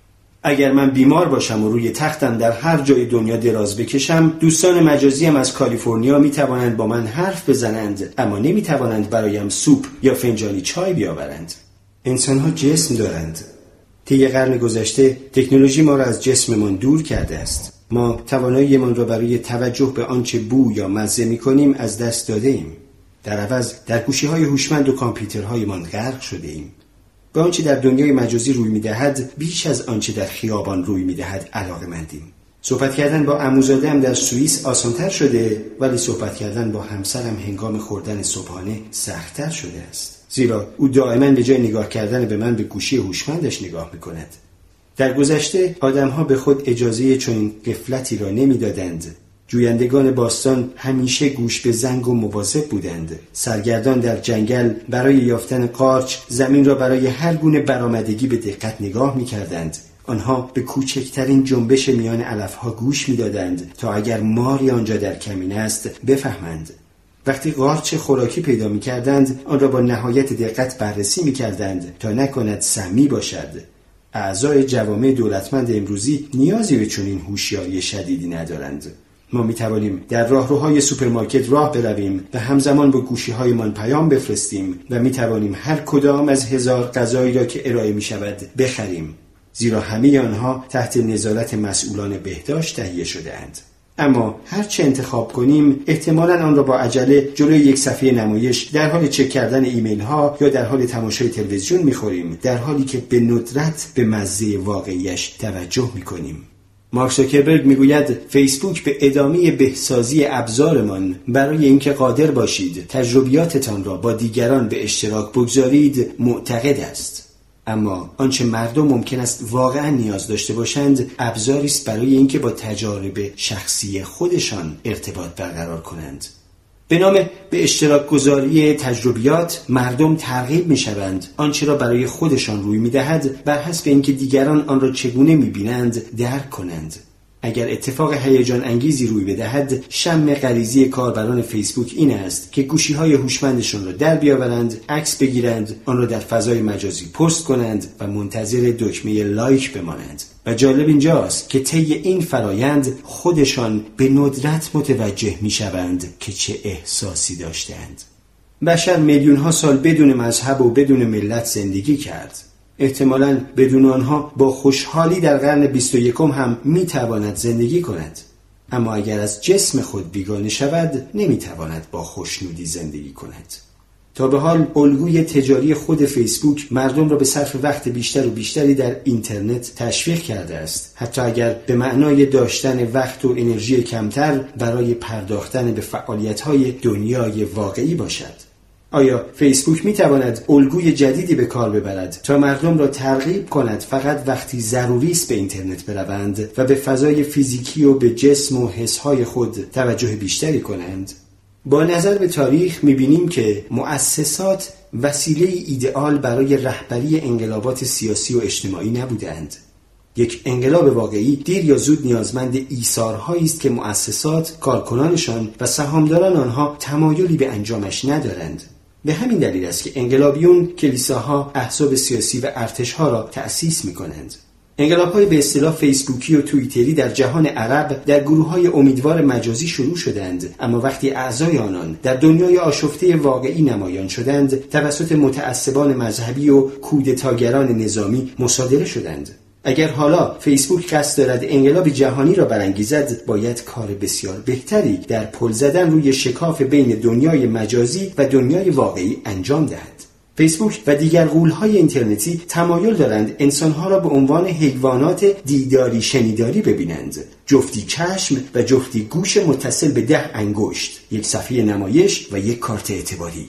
اگر من بیمار باشم و روی تختم در هر جای دنیا دراز بکشم، دوستان مجازیم از کالیفرنیا می توانند با من حرف بزنند، اما نمی توانند برایم سوپ یا فنجانی چای بیاورند. انسان‌ها جسم دارند. طی قرن گذشته تکنولوژی ما را از جسممان دور کرده است. ما تواناییمان را برای توجه به آنچه بو یا مزه می‌کنیم از دست داده ایم. در عوض در گوشی‌های هوشمند و کامپیوترهایمان غرق شده ایم. به آنچه در دنیای مجازی روی می‌دهد بیش از آنچه در خیابان روی می‌دهد علاقه‌مندیم. صحبت کردن با عموزاده‌ام در سوئیس آسان‌تر شده، ولی صحبت کردن با همسرم هنگام خوردن صبحانه سخت‌تر شده است. زیرا او دائما به جای نگاه کردن به من به گوشی هوشمندش نگاه می‌کند. در گذشته آدم‌ها به خود اجازه چنین غفلتی را نمی‌دادند. جویندگان باستان همیشه گوش به زنگ و مواظب بودند. سرگردان در جنگل برای یافتن قارچ زمین را برای هر گونه برآمدگی به دقت نگاه می‌کردند. آنها به کوچکترین جنبش میان علف‌ها گوش می‌دادند تا اگر ماری آنجا در کمین است بفهمند. وقتی قارچ خوراکی پیدا می‌کردند آن را با نهایت دقت بررسی می‌کردند تا نکند سمی باشد. اعضای جوامع دولتمند امروزی نیازی به چنین هوشیاری شدیدی ندارند. ما می‌توانیم در راهروهای سوپرمارکت راه برویم و همزمان با گوشی‌هایمان پیام بفرستیم و می‌توانیم هر کدام از هزار غذایی را که ارائه می‌شود بخریم، زیرا همه آنها تحت نظارت مسئولان بهداشت تهیه شده‌اند. اما هر چه انتخاب کنیم احتمالاً آن را با عجله جلوی یک صفحه نمایش در حال چک کردن ایمیل ها یا در حال تماشای تلویزیون می‌خوریم، در حالی که به ندرت به مزه واقعیش توجه می‌کنیم. مارک زاکربرگ میگوید فیسبوک به ادامه بهسازی ابزارمان برای اینکه قادر باشید تجربیاتتان را با دیگران به اشتراک بگذارید معتقد است. اما آنچه مردم ممکن است واقعا نیاز داشته باشند ابزاری است برای اینکه با تجارب شخصی خودشان ارتباط برقرار کنند. به نام به اشتراک گذاری تجربیات مردم ترغیب می شوند آنچه را برای خودشان روی می دهد بر حسب اینکه دیگران آن را چگونه می بینند درک کنند. اگر اتفاق هیجان انگیزی روی بدهد شم غریزی کاربران فیسبوک این است که گوشی‌های هوشمندشان را در بیاورند، عکس بگیرند، آن را در فضای مجازی پست کنند و منتظر دکمه لایک بمانند. و جالب اینجاست که طی این فرایند خودشان به ندرت متوجه می‌شوند که چه احساسی داشتند. بشر میلیون‌ها سال بدون مذهب و بدون ملت زندگی کرد. احتمالاً بدون آنها با خوشحالی در قرن 21 هم میتواند زندگی کند. اما اگر از جسم خود بیگانه شود نمیتواند با خوشنودی زندگی کند. تا به حال الگوی تجاری خود فیسبوک مردم را به صرف وقت بیشتر و بیشتری در اینترنت تشویق کرده است، حتی اگر به معنای داشتن وقت و انرژی کمتر برای پرداختن به فعالیت‌های دنیای واقعی باشد. آیا فیسبوک میتواند الگوی جدیدی به کار ببرد تا مردم را ترغیب کند فقط وقتی ضروری است به اینترنت بروند و به فضای فیزیکی و به جسم و حسهای خود توجه بیشتری کنند؟ با نظر به تاریخ میبینیم که مؤسسات وسیله ایدئال برای رهبری انقلابات سیاسی و اجتماعی نبودند. یک انقلاب واقعی دیر یا زود نیازمند ایثارهایی است که مؤسسات، کارکنانشان و سهامداران آنها تمایلی به انجامش ندارند. به همین دلیل است که انقلابیون کلیساها، احزاب سیاسی و ارتشها را تأسیس می‌کنند. انقلاب‌های به اصطلاح فیسبوکی و توییتری در جهان عرب در گروه‌های امیدوار مجازی شروع شدند، اما وقتی اعضای آنان در دنیای آشفته واقعی نمایان شدند، توسط متعصبان مذهبی و کودتاگران نظامی مصادره شدند. اگر حالا فیسبوک قصد دارد انقلاب جهانی را برانگیزد، باید کار بسیار بهتری در پل زدن روی شکاف بین دنیای مجازی و دنیای واقعی انجام دهد. فیسبوک و دیگر غول‌های اینترنتی تمایل دارند انسان‌ها را به عنوان حیوانات دیداری شنیداری ببینند، جفتی چشم و جفتی گوش متصل به 10 انگشت، یک صفحه نمایش و یک کارت اعتباری.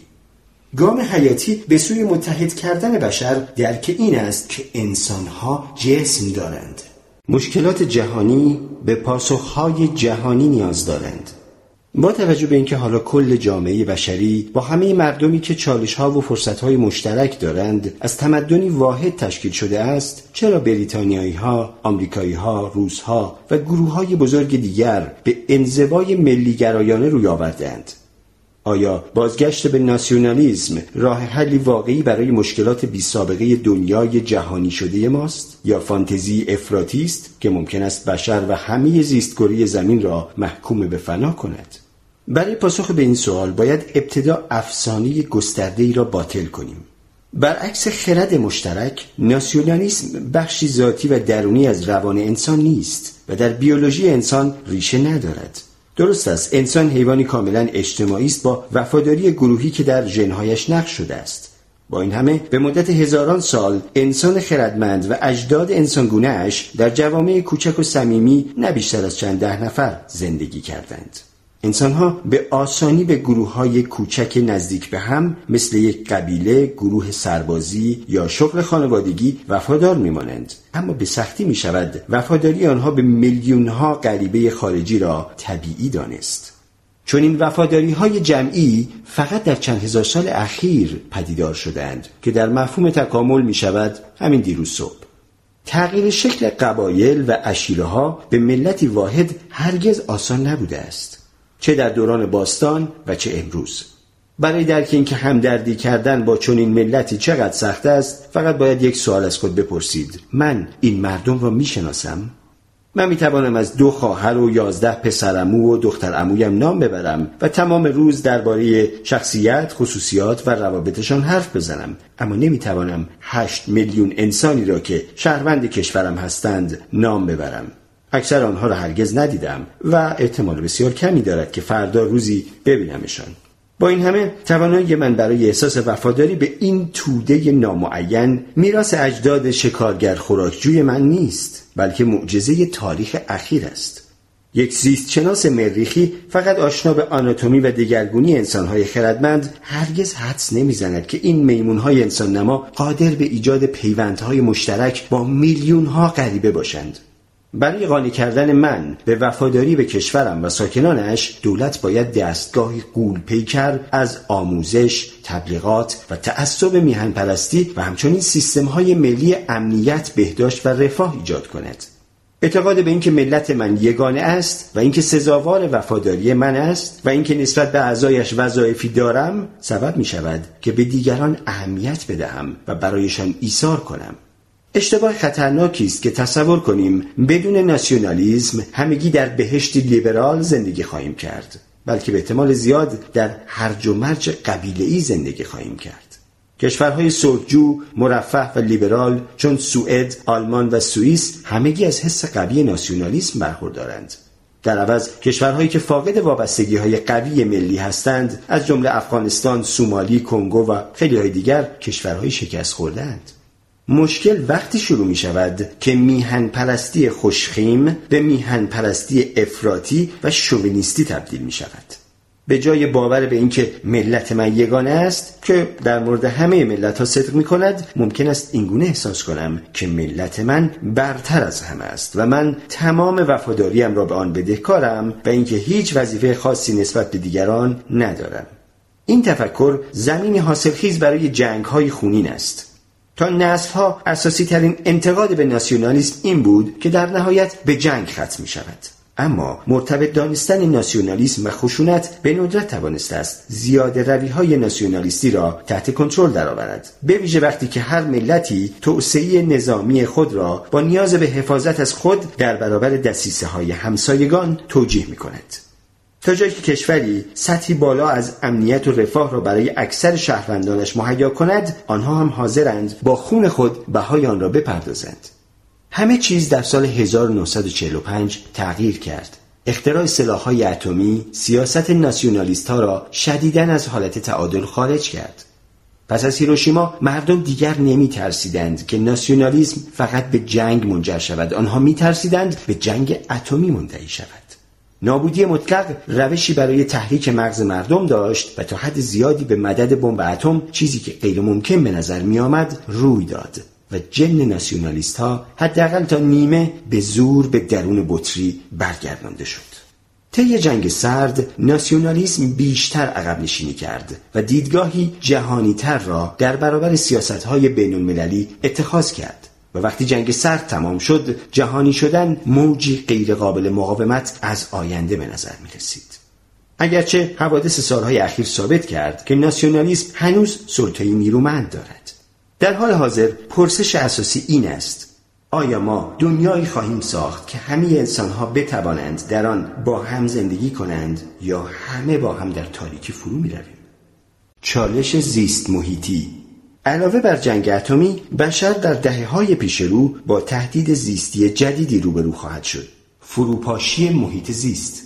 گام حیاتی به سوی متحد کردن بشر درک این است که انسان‌ها جسم دارند. مشکلات جهانی به پاسخ‌های جهانی نیاز دارند. با توجه به اینکه حالا کل جامعه بشری با همه مردمی که چالش‌ها و فرصت‌های مشترک دارند از تمدنی واحد تشکیل شده است، چرا بریتانیایی‌ها، آمریکایی‌ها، روس‌ها و گروه‌های بزرگ دیگر به انزوای ملی‌گرایانه روی آوردند؟ آیا بازگشت به ناسیونالیسم راه حلی واقعی برای مشکلات بی‌سابقه دنیای جهانی شده ماست یا فانتزی افراطی است که ممکن است بشر و همه زیستگوی زمین را محکوم به فنا کند؟ برای پاسخ به این سوال باید ابتدا افسانه گسترده‌ای را باطل کنیم. برعکس خرد مشترک، ناسیونالیسم بخشی ذاتی و درونی از روان انسان نیست و در بیولوژی انسان ریشه ندارد. درست است، انسان حیوانی کاملا اجتماعی است با وفاداری گروهی که در ژن‌هایش نقش شده است. با این همه به مدت هزاران سال انسان خردمند و اجداد انسانگونه‌اش در جوامع کوچک و صمیمی نه بیشتر از چند ده نفر زندگی کردند. انسان‌ها به آسانی به گروه‌های کوچک نزدیک به هم مثل یک قبیله، گروه سربازی یا شغل خانوادگی وفادار می‌مانند، اما به سختی می‌شود وفاداری آنها به میلیون‌ها غریبه خارجی را طبیعی دانست. چون این وفاداری‌های جمعی فقط در چند هزار سال اخیر پدیدار شدند که در مفهوم تکامل می‌شود همین دیروز صبح. تغییر شکل قبایل و عشیره‌ها به ملتی واحد هرگز آسان نبوده است، چه در دوران باستان و چه امروز. برای درک اینکه همدردی کردن با چنین ملتی چقدر سخت است، فقط باید یک سوال از خود بپرسید: من این مردم را میشناسم؟ من میتوانم از 2 خواهر و 11 پسرعمو و دخترعمویم نام ببرم و تمام روز درباره شخصیت، خصوصیات و روابطشان حرف بزنم، اما نمیتوانم 8 میلیون انسانی را که شهروند کشورم هستند نام ببرم. اکثر آنها را هرگز ندیدم و احتمال بسیار کمی دارد که فردا روزی ببینمشان. با این همه توانایی من برای احساس وفاداری به این توده نامعین میراث اجداد شکارگر خوراکجوی من نیست، بلکه معجزه تاریخ اخیر است. یک زیستشناس مریخی فقط آشنا به آناتومی و دگرگونی انسان‌های خردمند هرگز حدس نمی‌زند که این میمون‌های انسان نما قادر به ایجاد پیوندهای مشترک با میلیون‌ها غریبه باشند. برای قانع کردن من به وفاداری به کشورم و ساکنانش، دولت باید دستگاهی غول‌پیکر از آموزش، تبلیغات و تعصب میهن پرستی و همچنین سیستم‌های ملی امنیت، بهداشت و رفاه ایجاد کند. اعتقاد به اینکه ملت من یگانه است و اینکه سزاوار وفاداری من است و اینکه نسبت به اعضایش وظایفی دارم سبب می شود که به دیگران اهمیت بدهم و برایشان ایثار کنم. اشتباه خطرناکی است که تصور کنیم بدون ناسیونالیسم همگی در بهشتی لیبرال زندگی خواهیم کرد، بلکه به احتمال زیاد در هرج و مرج قبیله‌ای زندگی خواهیم کرد. کشورهای صلحجو، مرفه و لیبرال چون سوئد، آلمان و سوئیس همگی از حس قوی ناسیونالیسم برخوردارند. در عوض کشورهایی که فاقد وابستگی‌های قوی ملی هستند، از جمله افغانستان، سومالی، کنگو و خیلی‌های دیگر، کشورهای شکست خورده‌اند. مشکل وقتی شروع می شود که میهن پرستی خوشخیم به میهن پرستی افراطی و شوونیستی تبدیل می شود. به جای باور به اینکه ملت من یگانه است که در مورد همه ملت ها صدق می کند، ممکن است اینگونه احساس کنم که ملت من برتر از همه است و من تمام وفاداریم را به آن بدهکارم و اینکه هیچ وظیفه خاصی نسبت به دیگران ندارم. این تفکر زمینی حاصلخیز برای جنگ‌های خونین است. تا نسل‌ها اساسی ترین انتقاد به ناسیونالیسم این بود که در نهایت به جنگ ختم می شود. اما مرتبط دانستن ناسیونالیسم و خشونت به ندرت توانسته است زیاده روی‌های ناسیونالیستی را تحت کنترل درآورد، به ویژه وقتی که هر ملتی توسعه نظامی خود را با نیاز به حفاظت از خود در برابر دسیسه‌های همسایگان توجیه می‌کند. تا جایی که کشوری سطحی بالا از امنیت و رفاه را برای اکثر شهروندانش مهیا کند، آنها هم حاضرند با خون خود بهای آن را بپردازند. همه چیز در سال 1945 تغییر کرد. اختراع سلاح‌های اتمی سیاست ناسیونالیست‌ها را شدیداً از حالت تعادل خارج کرد. پس از هیروشیما مردم دیگر نمی‌ترسیدند که ناسیونالیسم فقط به جنگ منجر شود. آنها می‌ترسیدند به جنگ اتمی منتهی شود. نابودی مطلق روشی برای تحریک مغز مردم داشت و تا حد زیادی به مدد بمب اتم، چیزی که غیر ممکن به نظر می آمد، روی داد و جن ناسیونالیست ها حداقل تا نیمه به زور به درون بطری برگردانده شد. طی جنگ سرد ناسیونالیسم بیشتر عقب نشینی کرد و دیدگاهی جهانی تر را در برابر سیاست های بین المللی اتخاذ کرد. و وقتی جنگ سرد تمام شد، جهانی شدن موجی غیر قابل مقاومت از آینده به نظر می رسید. اگرچه حوادث سالهای اخیر ثابت کرد که ناسیونالیسم هنوز سلطه‌ای نیرومند دارد. در حال حاضر پرسش اساسی این است: آیا ما دنیایی خواهیم ساخت که همه انسان‌ها بتوانند در آن با هم زندگی کنند یا همه با هم در تاریکی فرو می‌رویم؟ چالش زیست محیطی. علاوه بر جنگ اتمی، بشر در دهه‌های پیش رو با تهدید زیستی جدیدی روبرو خواهد شد: فروپاشی محیط زیست.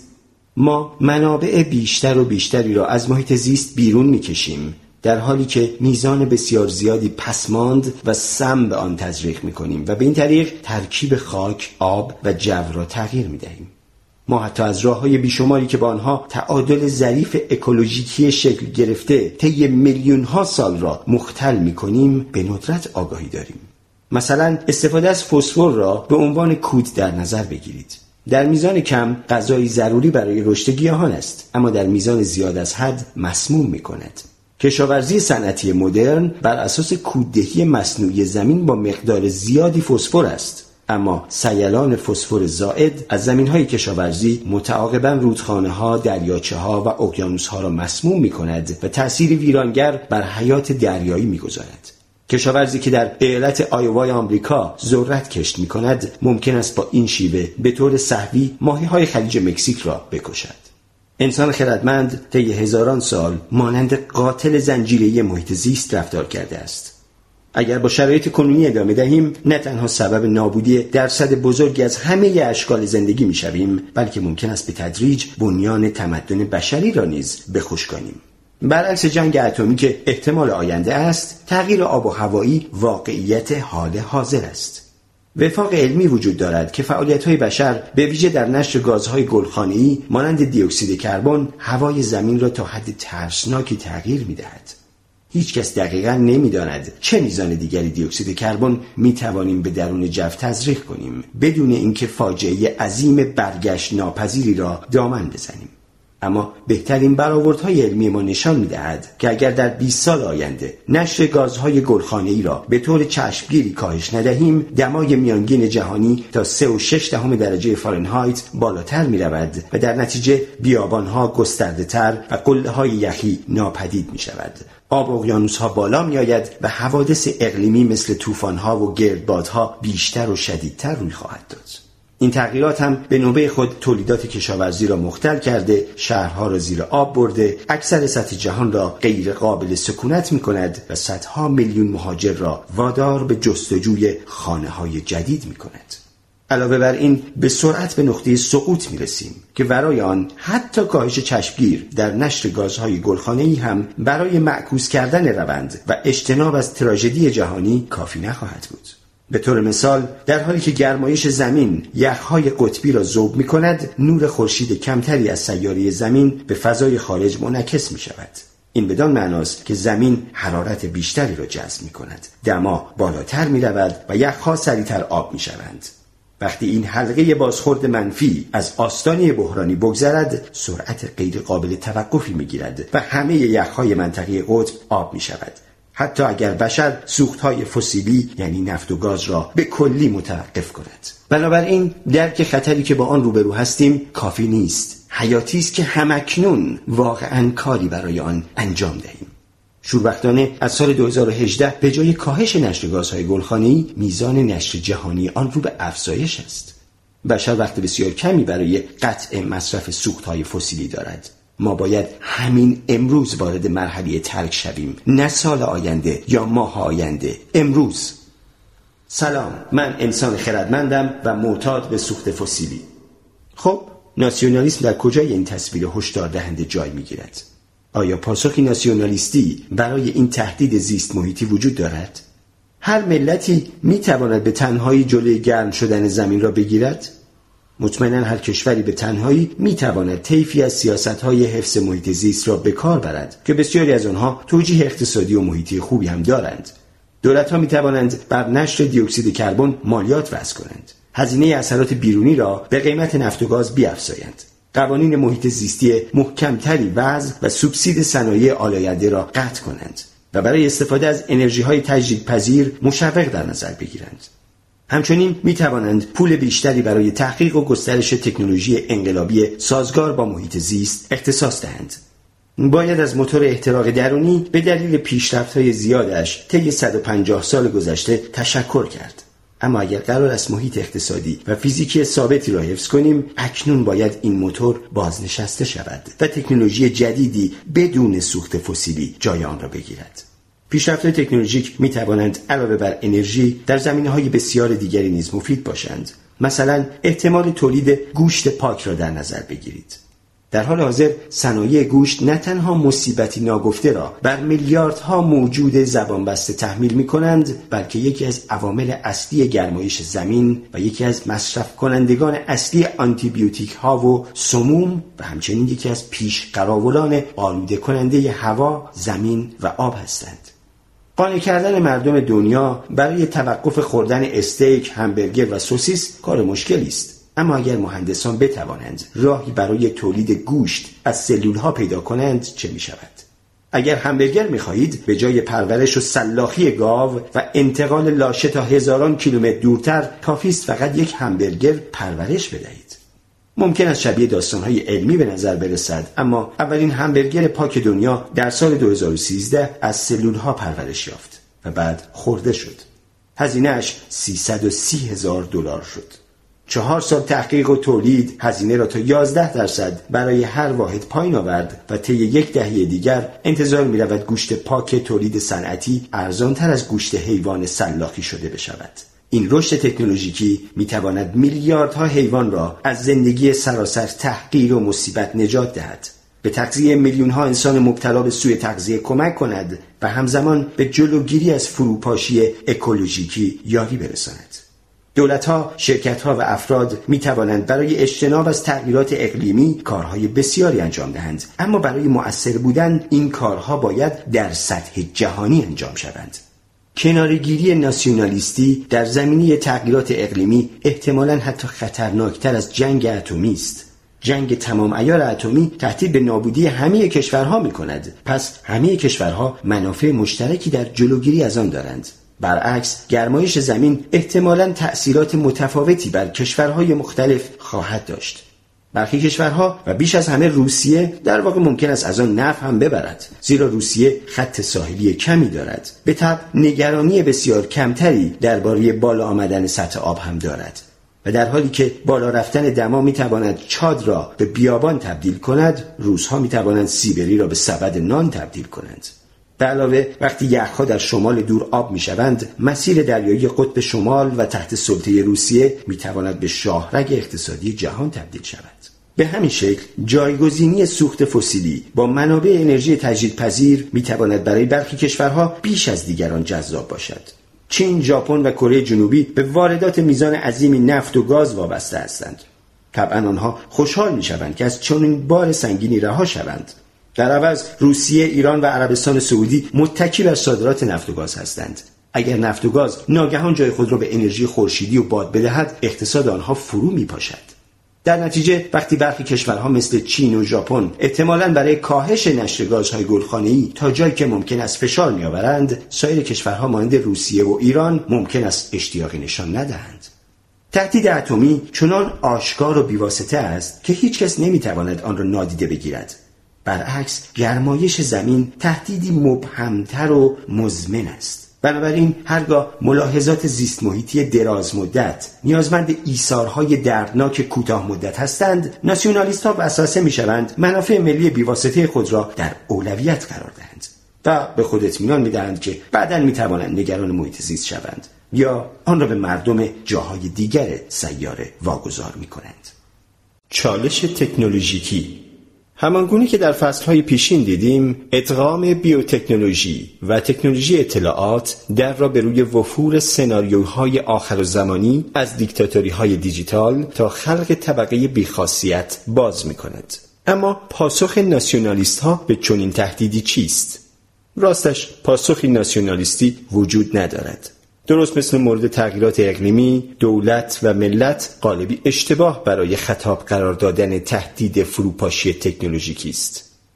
ما منابع بیشتر و بیشتری را از محیط زیست بیرون می‌کشیم، در حالی که میزان بسیار زیادی پسماند و سم به آن تزریق می‌کنیم و به این طریق ترکیب خاک، آب و جو را تغییر می‌دهیم. ما حتی از راه‌های بیشماری که با آنها تعادل ظریف اکولوژیکی شکل گرفته طی میلیون‌ها سال را مختل می‌کنیم به ندرت آگاهی داریم. مثلا استفاده از فسفر را به عنوان کود در نظر بگیرید. در میزان کم غذایی ضروری برای رشد گیاهان است، اما در میزان زیاد از حد مسموم می‌کند. کشاورزی صنعتی مدرن بر اساس کوددهی مصنوعی زمین با مقدار زیادی فسفر است، اما سیلان فسفر زائد از زمین‌های کشاورزی متعاقباً رودخانه‌ها، دریاچه‌ها و اقیانوس‌ها را مسموم می‌کند و تأثیری ویرانگر بر حیات دریایی می‌گذارد. کشاورزی که در ایالت آیووای آمریکا ذرت کشت می‌کند ممکن است با این شیوه به طور سهوی ماهی‌های خلیج مکزیک را بکشد. انسان خردمند طی هزاران سال مانند قاتل زنجیره‌ای محیط زیست رفتار کرده است. اگر با شرایط کنونی ادامه دهیم، نه تنها سبب نابودی درصد بزرگی از همه اشکال زندگی می‌شویم، بلکه ممکن است به تدریج بنیان تمدن بشری را نیز بخشکانیم. برعکس جنگ اتمی که احتمال آینده است، تغییر آب و هوایی واقعیت حال حاضر است. وفاق علمی وجود دارد که فعالیت‌های بشر به ویژه در نشر گازهای گلخانه‌ای مانند دی اکسید کربن هوای زمین را تا حد ترسناکی تغییر می‌دهد. هیچ کس دقیقاً نمی‌داند چه میزان دیگری دی اکسید کربن می‌توانیم به درون جو تزریق کنیم بدون اینکه فاجعه عظیم برگشت ناپذیری را دامن بزنیم. اما بهترین برآوردهای علمی ما نشان می‌دهد که اگر در 20 سال آینده نشر گازهای گلخانه‌ای را به طور چشمگیری کاهش ندهیم، دمای میانگین جهانی تا 3.6 درجه فارنهایت بالاتر می‌رود و در نتیجه بیابان‌ها گسترده‌تر و قله‌های یخی ناپدید می‌شود. آب اقیانوس‌ها بالا می‌آید و حوادث اقلیمی مثل طوفان‌ها و گردبادها بیشتر و شدیدتر روی خواهد داد. این تغییرات هم به نوبه خود تولیدات کشاورزی را مختل کرده، شهرها را زیر آب برده، اکثر سطح جهان را غیر قابل سکونت می‌کند و صدها میلیون مهاجر را وادار به جستجوی خانه‌های جدید می‌کند. علاوه بر این به سرعت به نقطه سقوط می‌رسیم که برای آن حتی کاهش چشمگیر در نشر گازهای گلخانه‌ای هم برای معکوس کردن روند و اجتناب از تراژدی جهانی کافی نخواهد بود. به طور مثال، در حالی که گرمایش زمین یخ‌های قطبی را ذوب می‌کند، نور خورشید کمتری از سیاره زمین به فضای خارج منعکس می‌شود. این بدان معناست که زمین حرارت بیشتری را جذب می‌کند، دما بالاتر می‌رود و یخ‌ها سریعتر آب می‌شوند. وقتی این حلقه بازخورد منفی از آستانه بحرانی بگذرد، سرعت غیر قابل توقفی می‌گیرد و همه یخ‌های منطقه قطب آب می‌شود. حتی اگر بشر سوختهای فسیلی یعنی نفت و گاز را به کلی متوقف کند. بنابراین درک خطری که با آن روبرو هستیم کافی نیست. حیاتی است که همکنون واقعاً کاری برای آن انجام دهیم. شوربختانه از سال 2018 به جای کاهش نشر گازهای گلخانه‌ای، میزان نشر جهانی آن رو به افزایش است. بشر وقت بسیار کمی برای قطع مصرف سوختهای فسیلی دارد. ما باید همین امروز وارد مرحله ترک شویم، نه سال آینده یا ماه آینده، امروز. سلام، من انسان خردمندم و معتاد به سوخت فسیلی. خب، ناسیونالیسم در کجای این تصویر هشدار دهنده جای می‌گیرد؟ آیا پاسخی ناسیونالیستی برای این تهدید زیست محیطی وجود دارد؟ هر ملتی می‌تواند به تنهایی جلوی گرم شدن زمین را بگیرد؟ مطمئناً هر کشوری به تنهایی میتواند طیفی از سیاست‌های حفظ محیط زیست را به کار برد که بسیاری از آنها توجیه اقتصادی و محیطی خوبی هم دارند. دولت‌ها میتوانند بر نشر دی اکسید کربن مالیات وضع کنند، هزینه اثرات بیرونی را به قیمت نفت و گاز بیفزایند، قوانین محیط زیستی محکمتری وضع و سوبسید صنایع آلاینده را قطع کنند و برای استفاده از انرژی‌های تجدیدپذیر مشوق در نظر بگیرند. همچنین می توانند پول بیشتری برای تحقیق و گسترش تکنولوژی انقلابی سازگار با محیط زیست اختصاص دهند. باید از موتور احتراق درونی به دلیل پیشرفت‌های زیادش طی 150 سال گذشته تشکر کرد. اما اگر قرار است محیط اقتصادی و فیزیکی ثابتی را حفظ کنیم، اکنون باید این موتور بازنشسته شود و تکنولوژی جدیدی بدون سوخت فسیلی جای آن را بگیرد. پیشرفت‌های تکنولوژیک می توانند علاوه بر انرژی در زمینه‌های بسیار دیگری نیز مفید باشند. مثلا احتمال تولید گوشت پاک را در نظر بگیرید. در حال حاضر صنایع گوشت نه تنها مصیبتی ناگفته را بر میلیاردها موجود زبان بسته تحمیل می کنند، بلکه یکی از عوامل اصلی گرمایش زمین و یکی از مصرف کنندگان اصلی آنتیبیوتیک ها و سموم و همچنین یکی از پیش قراولان آلوده کننده هوا، زمین و آب هستند. قانع کردن مردم دنیا برای توقف خوردن استیک، همبرگر و سوسیس کار مشکلی است. اما اگر مهندسان بتوانند راهی برای تولید گوشت از سلول‌ها پیدا کنند چه می شود؟ اگر همبرگر می خواهید به جای پرورش و سلاخی گاو و انتقال لاشه تا هزاران کیلومتر دورتر کافی است فقط یک همبرگر پرورش بدهید. ممکن است شبیه داستان‌های علمی به نظر برسد، اما اولین همبرگر پاک دنیا در سال 2013 از سلول‌ها پرورش یافت و بعد خورده شد. هزینه‌اش $330,000 شد. 4 سال تحقیق و تولید هزینه را تا 11% برای هر واحد پایین آورد و طی 10 دهه دیگر انتظار می رود گوشت پاک تولید صنعتی ارزانتر از گوشت حیوان سلاخی شده بشود. این رشد تکنولوژیکی می تواند میلیاردها حیوان را از زندگی سراسر تحقیر و مصیبت نجات دهد، به تغذیه میلیون‌ها انسان مبتلا به سوء تغذیه کمک کند و همزمان به جلوگیری از فروپاشی اکولوژیکی یاری برساند. دولت‌ها، شرکت‌ها و افراد می‌توانند برای اجتناب از تغییرات اقلیمی کارهای بسیاری انجام دهند، اما برای مؤثر بودن این کارها باید در سطح جهانی انجام شوند. کناره‌گیری ناسیونالیستی در زمینه تغییرات اقلیمی احتمالاً حتی خطرناکتر از جنگ اتمی است. جنگ تمام عیار اتمی تهدید به نابودی همه کشورها می‌کند، پس همه کشورها منافع مشترکی در جلوگیری از آن دارند. برعکس، گرمایش زمین احتمالاً تأثیرات متفاوتی بر کشورهای مختلف خواهد داشت. برخی کشورها و بیش از همه روسیه در واقع ممکن است از آن نفع هم ببرد، زیرا روسیه خط ساحلی کمی دارد. به طبع نگرانی بسیار کمتری درباره بالا آمدن سطح آب هم دارد و در حالی که بالا رفتن دما میتواند چاد را به بیابان تبدیل کند، روس‌ها میتوانند سیبری را به سبد نان تبدیل کنند. به علاوه وقتی یخ‌ها در شمال دور آب می‌شوند، مسیر دریایی قطب شمال و تحت سلطه روسیه می‌تواند به شاهرگ اقتصادی جهان تبدیل شود. به همین شکل جایگزینی سوخت فسیلی با منابع انرژی تجدیدپذیر می‌تواند برای برخی کشورها بیش از دیگران جذاب باشد. چین، ژاپن و کره جنوبی به واردات میزان عظیمی نفت و گاز وابسته هستند. طبعاً آنها خوشحال می‌شوند که از چنین بار سنگینی رها شوند. در عوض روسیه، ایران و عربستان سعودی متکی بر صادرات نفت و گاز هستند. اگر نفت و گاز ناگهان جای خود را به انرژی خورشیدی و باد بدهد، اقتصاد آنها فرو میپاشد. در نتیجه وقتی برخی کشورها مثل چین و ژاپن احتمالاً برای کاهش نشر گازهای گلخانه‌ای تا جایی که ممکن است فشار میآورند، سایر کشورها مانند روسیه و ایران ممکن است اشتیاقی نشان ندهند. تهدید اتمی چنان آشکار و بی‌واسطه است که هیچ کس نمیتواند آن را نادیده بگیرد. برعکس، گرمایش زمین تهدیدی مبهمتر و مزمن است. بنابراین هرگاه ملاحظات زیست محیطی دراز مدت نیازمند ایثارهای دردناک کوتاه مدت هستند، ناسیونالیست‌ها وسوسه می‌شوند منافع ملی بی‌واسطه خود را در اولویت قرار دهند و به خود اطمینان می‌دهند که بعداً می‌توانند نگران محیط زیست شوند یا آن را به مردم جاهای دیگر سیاره واگذار می‌کنند. چالش تکنولوژیکی. همانگونه که در فصلهای پیشین دیدیم، ادغام بیوتکنولوژی و تکنولوژی اطلاعات در را به روی وفور سناریوهای آخرالزمانی از دیکتاتوری‌های دیجیتال تا خلق طبقه بیخاصیت باز می‌کند. اما پاسخ ناسیونالیست‌ها به چنین تهدیدی چیست؟ راستش پاسخی ناسیونالیستی وجود ندارد. درست مثل مورد تغییرات اقلیمی، دولت و ملت قالبی اشتباه برای خطاب قرار دادن تهدید فروپاشی تکنولوژیکی است.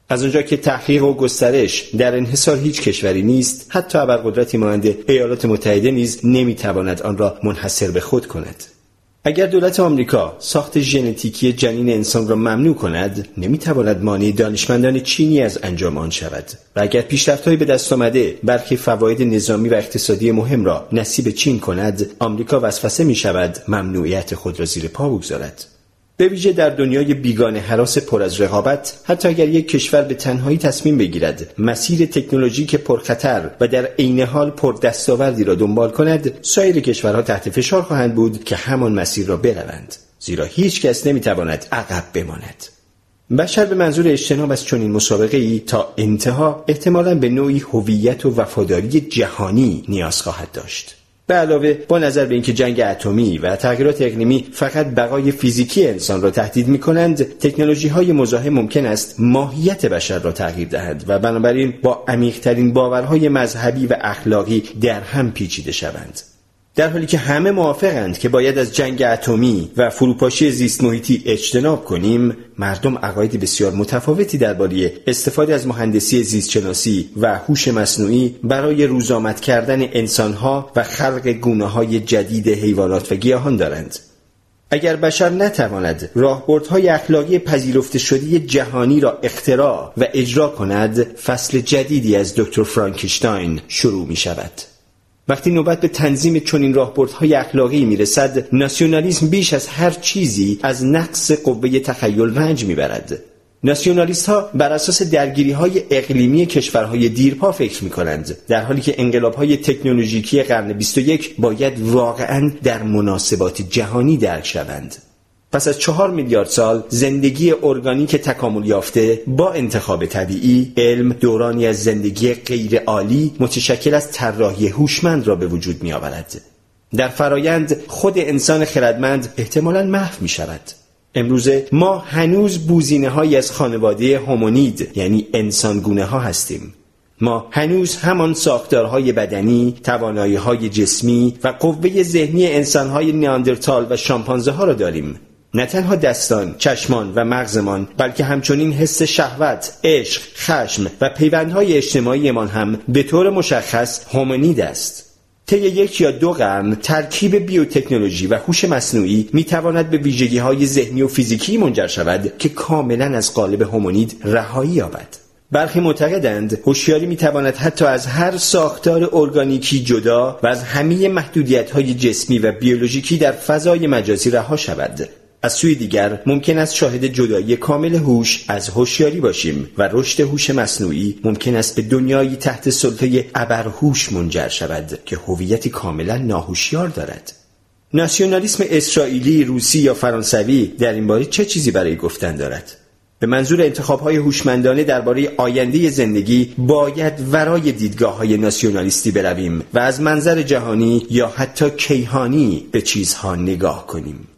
از اونجا که تحقیق و گسترش در انحصار هیچ کشوری نیست، حتی ابرقدرتی مانند ایالات متحده نیز نمیتواند آن را منحصر به خود کند. اگر دولت آمریکا ساخت ژنتیکی جنین انسان را ممنوع کند، نمیتواند مانع دانشمندان چینی از انجام آن شود و اگر پیشرفت‌های به دست آمده برخی فواید نظامی و اقتصادی مهم را نصیب چین کند، آمریکا وسوسه می‌شود ممنوعیت خود را زیر پا بگذارد. به ویژه در دنیای بیگانه هراس پر از رقابت، حتی اگر یک کشور به تنهایی تصمیم بگیرد مسیر تکنولوژیک پرخطر و در عین حال پردستاوردی را دنبال کند، سایر کشورها تحت فشار خواهند بود که همان مسیر را بروند، زیرا هیچ کس نمیتواند عقب بماند. بشر به منظور اجتناب از چنین مسابقه‌ای تا انتها احتمالاً به نوعی هویت و وفاداری جهانی نیاز خواهد داشت. به علاوه با نظر به اینکه جنگ اتمی و تغییرات اقلیمی فقط بقای فیزیکی انسان را تهدید می‌کنند، تکنولوژی‌های مزاحم ممکن است ماهیت بشر را تغییر دهند و بنابراین با عمیق‌ترین باورهای مذهبی و اخلاقی در هم پیچیده شوند. در حالی که همه موافقند که باید از جنگ اتمی و فروپاشی زیست محیطی اجتناب کنیم، مردم عقاید بسیار متفاوتی درباره استفاده از مهندسی زیستشناسی و هوش مصنوعی برای روزآمد کردن انسانها و خلق گونه‌های جدید حیوانات و گیاهان دارند. اگر بشر نتواند راهبردهای اخلاقی پذیرفته شده جهانی را اختراع و اجرا کند، فصل جدیدی از دکتر فرانکشتاین شروع می شود. وقتی نوبت به تنظیم چنین راهبردهای اخلاقی میرسد، ناسیونالیسم بیش از هر چیزی از نقص قوه تخیل رنج میبرد. ناسیونالیست‌ها بر اساس درگیری‌های اقلیمی کشورهای دیرپا فکر می‌کنند، در حالی که انقلاب‌های تکنولوژیکی قرن 21 باید واقعاً در مناسبات جهانی درک شوند. پس از 4 میلیارد سال زندگی ارگانیک تکامل یافته با انتخاب طبیعی، علم دورانی از زندگی غیر عالی متشکل از طراحی هوشمند را به وجود می آورد. در فرایند خود انسان خردمند احتمالاً محو می شود. امروزه ما هنوز بوزینه‌هایی از خانواده هومونید یعنی انسانگونه ها هستیم. ما هنوز همان ساختارهای بدنی، توانایی‌های جسمی و قوه ذهنی انسان‌های نیاندرتال و شامپانزه ها را داریم. نه تنها دستان، چشمان و مغزمان، بلکه همچنین حس شهوت، عشق، خشم و پیوندهای اجتماعی من هم به طور مشخص هومونید است. طی 1 یا 2 قرن ترکیب بیوتکنولوژی و هوش مصنوعی میتواند به ویژگی‌های ذهنی و فیزیکی منجر شود که کاملاً از قالب هومونید رهایی یابد. برخی معتقدند هوشیاری میتواند حتی از هر ساختار ارگانیکی جدا و از همه محدودیت‌های جسمی و بیولوژیکی در فضای مجازی رها شود. از سوی دیگر ممکن است شاهد جدایی کامل هوش از هوشیاری باشیم و رشد هوش مصنوعی ممکن است به دنیایی تحت سلطه ابرهوش منجر شود که هویتی کاملا ناهوشیار دارد. ناسیونالیسم اسرائیلی، روسی یا فرانسوی در این باره چه چیزی برای گفتن دارد؟ به منظور انتخاب‌های هوشمندانه درباره آینده زندگی باید ورای دیدگاه‌های ناسیونالیستی برویم و از منظر جهانی یا حتی کیهانی به چیزها نگاه کنیم.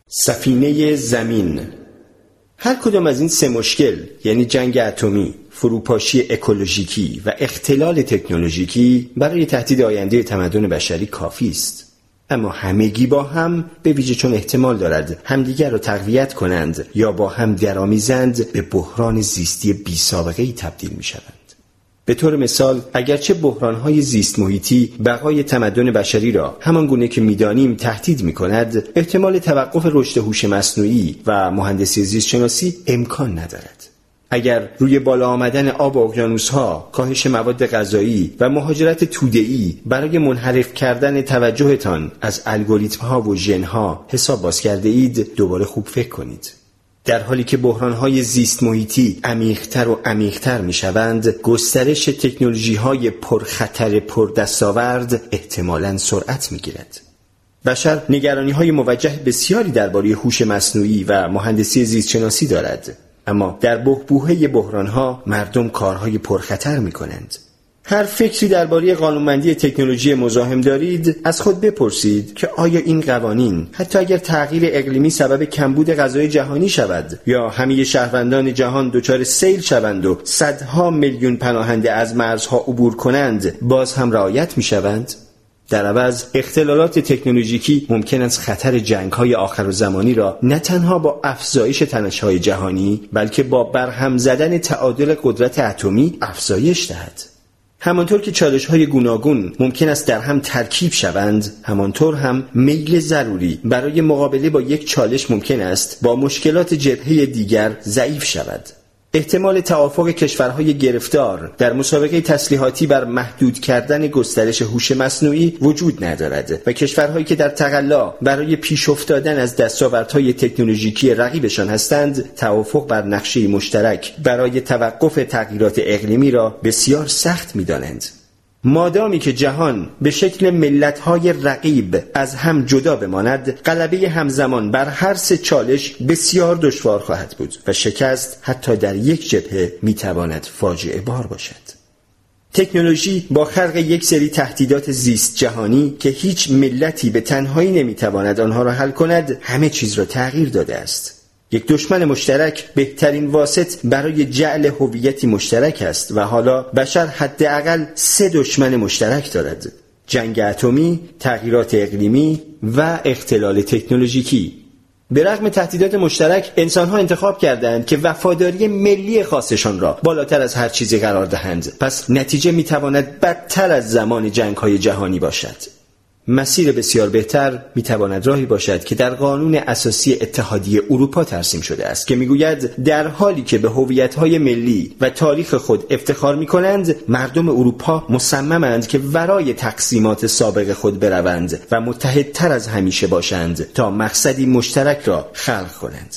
سفینه زمین. هر کدام از این 3 مشکل، یعنی جنگ اتمی، فروپاشی اکولوژیکی و اختلال تکنولوژیکی، برای تهدید آینده تمدن بشری کافی است. اما همگی با هم، به ویژه چون احتمال دارد همدیگر را تقویت کنند یا با هم درآمیزند، به بحران زیستی بی‌سابقه‌ای تبدیل می‌شوند. به طور مثال، اگرچه بحران‌های زیست محیطی بقای تمدن بشری را همان گونه که می‌دانیم تهدید می‌کند، احتمال توقف رشد هوش مصنوعی و مهندسی زیستشناسی امکان ندارد. اگر روی بالا آمدن آب اقیانوس‌ها، کاهش مواد غذایی و مهاجرت توده‌ای برای منحرف کردن توجهتان از الگوریتم‌ها و ژن‌ها حساب باز کرده اید، دوباره خوب فکر کنید. در حالی که بحران‌های زیست محیطی عمیق‌تر و عمیق‌تر می‌شوند، گسترش تکنولوژی‌های پرخطر پردستاورد احتمالاً سرعت می‌گیرد. بشر نگرانی‌های موجه بسیاری درباره هوش مصنوعی و مهندسی زیستشناسی دارد، اما در بحبوحه بحران‌ها مردم کارهای پرخطر می‌کنند. هر فکری درباره قانونمندی تکنولوژی مزاحم دارید، از خود بپرسید که آیا این قوانین حتی اگر تغییر اقلیمی سبب کمبود غذای جهانی شود یا همه شهروندان جهان دچار سیل شوند و صدها میلیون پناهنده از مرزها عبور کنند، باز هم رعایت می‌شوند؟ در عوض اختلالات تکنولوژیکی ممکن است خطر جنگ‌های آخرالزمانی را نه تنها با افزایش تنش‌های جهانی بلکه با برهم زدن تعادل قدرت اتمی افزایش دهد. همانطور که چالش‌های گوناگون ممکن است در هم ترکیب شوند، همانطور هم میل ضروری برای مقابله با یک چالش ممکن است با مشکلات جبهه دیگر ضعیف شود. احتمال توافق کشورهای گرفتار در مسابقه تسلیحاتی بر محدود کردن گسترش هوش مصنوعی وجود ندارد و کشورهایی که در تقلا برای پیش افتادن از دستاوردهای تکنولوژیکی رقیبشان هستند، توافق بر نقشه مشترک برای توقف تغییرات اقلیمی را بسیار سخت می‌دانند. مادامی که جهان به شکل ملت‌های رقیب از هم جدا بماند، غلبه همزمان بر هر سه چالش بسیار دشوار خواهد بود و شکست حتی در یک جبهه میتواند فاجعه بار باشد. تکنولوژی با خلق یک سری تهدیدات زیست جهانی که هیچ ملتی به تنهایی نمیتواند آنها را حل کند، همه چیز را تغییر داده است. یک دشمن مشترک بهترین واسط برای جعل هویتی مشترک است و حالا بشر حداقل 3 دشمن مشترک دارد: جنگ اتمی، تغییرات اقلیمی و اختلال تکنولوژیکی. به رغم تهدیدات مشترک، انسان‌ها انتخاب کردند که وفاداری ملی خاصشان را بالاتر از هر چیزی قرار دهند. پس نتیجه می‌تواند بدتر از زمان جنگ‌های جهانی باشد. مسیر بسیار بهتر میتواند راهی باشد که در قانون اساسی اتحادیه اروپا ترسیم شده است که میگوید در حالی که به هویت‌های ملی و تاریخ خود افتخار میکنند، مردم اروپا مصممند که ورای تقسیمات سابق خود بروند و متحدتر از همیشه باشند تا مقصدی مشترک را خلق کنند.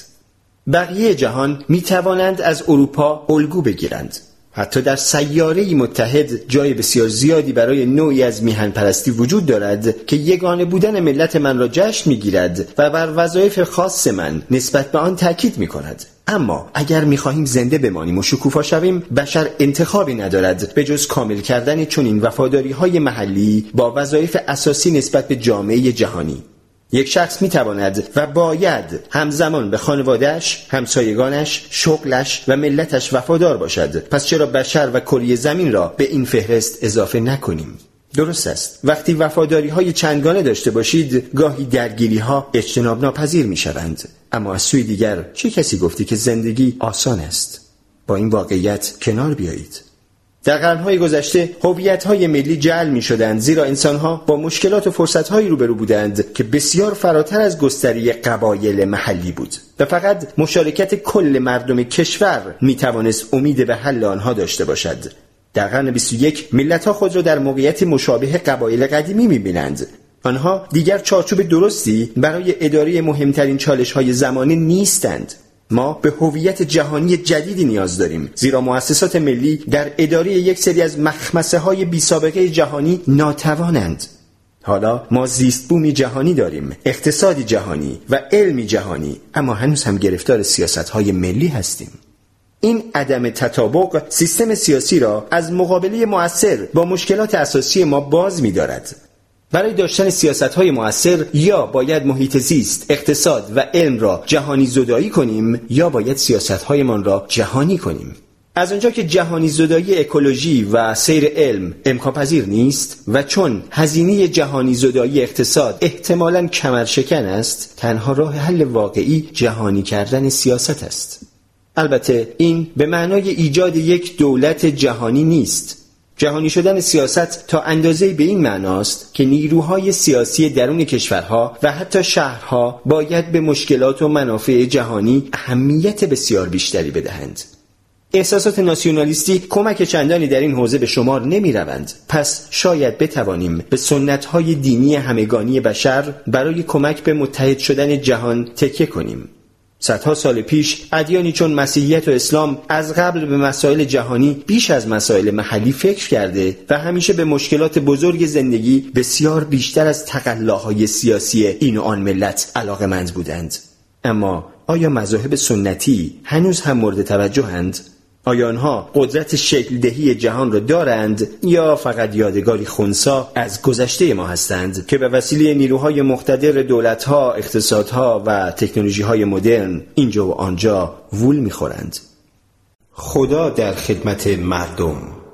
بقیه جهان میتوانند از اروپا الگو بگیرند. حتی در سیاره‌ای متحد جای بسیار زیادی برای نوعی از میهن پرستی وجود دارد که یگانه بودن ملت من را جشن می‌گیرد و بر وظایف خاص من نسبت به آن تاکید می‌کند. اما اگر می‌خواهیم زنده بمانیم و شکوفا شویم، بشر انتخابی ندارد به جز کامل کردن چنین وفاداری‌های محلی با وظایف اساسی نسبت به جامعه جهانی. یک شخص میتواند و باید همزمان به خانواده‌اش، همسایگانش، شغلش و ملتش وفادار باشد. پس چرا بشر و کره زمین را به این فهرست اضافه نکنیم؟ درست است. وقتی وفاداری‌های چندگانه داشته باشید، گاهی درگیری‌ها اجتناب ناپذیر می‌شوند. اما از سوی دیگر، چه کسی گفتی که زندگی آسان است؟ با این واقعیت کنار بیایید. در قرن‌های گذشته هویت‌های ملی جعل می‌شدند، زیرا انسان‌ها با مشکلات و فرصت‌هایی روبرو بودند که بسیار فراتر از گستری قبایل محلی بود و فقط مشارکت کل مردم کشور می‌توانست امید به حل آنها داشته باشد. در قرن 21 ملت‌ها خود را در موقعیت مشابه قبایل قدیمی می‌بینند. آنها دیگر چارچوب درستی برای اداره مهمترین چالش‌های زمانه نیستند. ما به هویت جهانی جدیدی نیاز داریم، زیرا مؤسسات ملی در اداره یک سری از مخمسه‌های بی‌سابقه جهانی ناتوانند. حالا ما زیست بومی جهانی داریم، اقتصادی جهانی و علمی جهانی، اما هنوز هم گرفتار سیاست‌های ملی هستیم. این عدم تطابق سیستم سیاسی را از مقابله مؤثر با مشکلات اساسی ما باز می‌دارد. برای داشتن سیاست‌های مؤثر یا باید محیط زیست، اقتصاد و علم را جهانی زدایی کنیم یا باید سیاست‌هایمان را جهانی کنیم. از آنجا که جهانی زدایی اکولوژی و سیر علم امکان‌پذیر نیست و چون هزینه جهانی زدایی اقتصاد احتمالاً کمرشکن است، تنها راه حل واقعی جهانی کردن سیاست است. البته این به معنای ایجاد یک دولت جهانی نیست. جهانی شدن سیاست تا اندازه‌ای به این معناست که نیروهای سیاسی درون کشورها و حتی شهرها باید به مشکلات و منافع جهانی اهمیت بسیار بیشتری بدهند. احساسات ناسیونالیستی کمک چندانی در این حوزه به شمار نمی روند. پس شاید بتوانیم به سنت‌های دینی همگانی بشر برای کمک به متحد شدن جهان تکیه کنیم. صدها سال پیش ادیانی چون مسیحیت و اسلام از قبل به مسائل جهانی بیش از مسائل محلی فکر کرده و همیشه به مشکلات بزرگ زندگی بسیار بیشتر از تقلاهای سیاسی این و آن ملت علاقه‌مند بودند. اما آیا مذاهب سنتی هنوز هم مورد توجهند؟ آیا آنها قدرت شکل دهی جهان را دارند یا فقط یادگاری خنثی از گذشته ما هستند که به وسیله نیروهای مقتدر دولت‌ها، اقتصادها و تکنولوژی‌های مدرن اینجا و آنجا وول می‌خورند؟ خدا در خدمت مردم.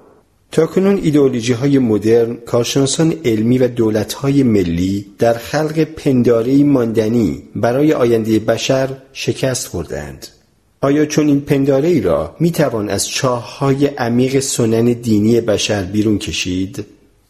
تاکنون ایدئولوژی‌های مدرن، کارشناسان علمی و دولت‌های ملی در خلق پنداره‌ای ماندنی برای آینده بشر شکست خورده‌اند. آیا چون این پنداره‌ای را می‌توان از چاه‌های عمیق سنن دینی بشر بیرون کشید؟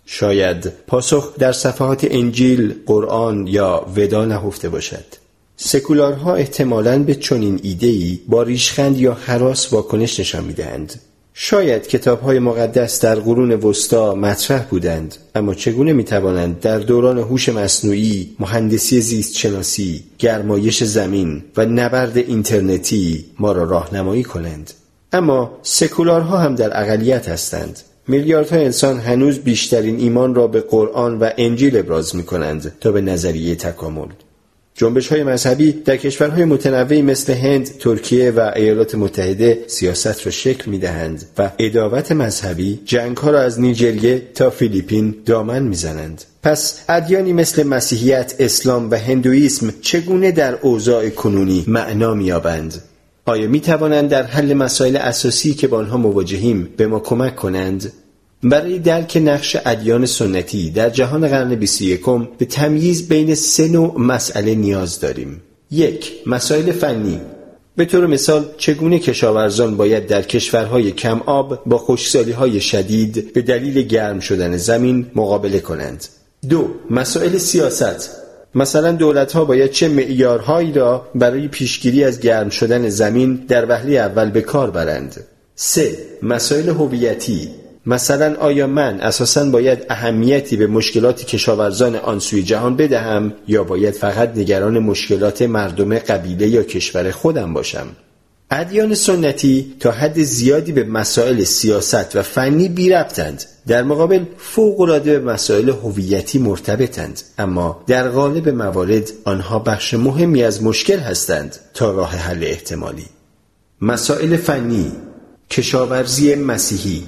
شاید پاسخ در صفحات انجیل، قرآن یا ودا نهفته باشد. سکولارها احتمالاً به چنین ایده‌ای با ریشخند یا هراس واکنش نشان می‌دهند. شاید کتاب‌های مقدس در قرون وسطا مطرح بودند، اما چگونه می‌توانند در دوران هوش مصنوعی، مهندسی زیستشناسی، گرمایش زمین و نبرد اینترنتی ما را راهنمایی کنند؟ اما سکولارها هم در اقلیت هستند. میلیاردها انسان هنوز بیشترین ایمان را به قرآن و انجیل ابراز می‌کنند تا به نظریه تکامل. جنبش‌های مذهبی در کشورهای متنوعی مثل هند، ترکیه و ایالات متحده سیاست را شکل می‌دهند و عداوت مذهبی جنگ‌ها را از نیجریه تا فیلیپین دامن می‌زنند. پس ادیانی مثل مسیحیت، اسلام و هندوئیسم چگونه در اوضاع کنونی معنا می‌یابند؟ آیا می‌توانند در حل مسائل اساسی که با آنها مواجهیم به ما کمک کنند؟ برای درک نقش ادیان سنتی در جهان قرن 21 به تمییز بین 3 نوع مسئله نیاز داریم. 1. مسائل فنی. به طور مثال چگونه کشاورزان باید در کشورهای کم آب با خشکسالی‌های شدید به دلیل گرم شدن زمین مقابله کنند. 2. مسائل سیاست. مثلا دولت‌ها باید چه معیارهایی را برای پیشگیری از گرم شدن زمین در وهله اول به کار برند. 3. مسائل هویتی. مثلا آیا من اساساً باید اهمیتی به مشکلات کشاورزان آن سوی جهان بدهم یا باید فقط نگران مشکلات مردم قبیله یا کشور خودم باشم؟ ادیان سنتی تا حد زیادی به مسائل سیاست و فنی بی ربطند، در مقابل فوق‌العاده به مسائل هویتی مرتبطند، اما در غالب موارد آنها بخش مهمی از مشکل هستند تا راه حل احتمالی. مسائل فنی. کشاورزی مسیحی.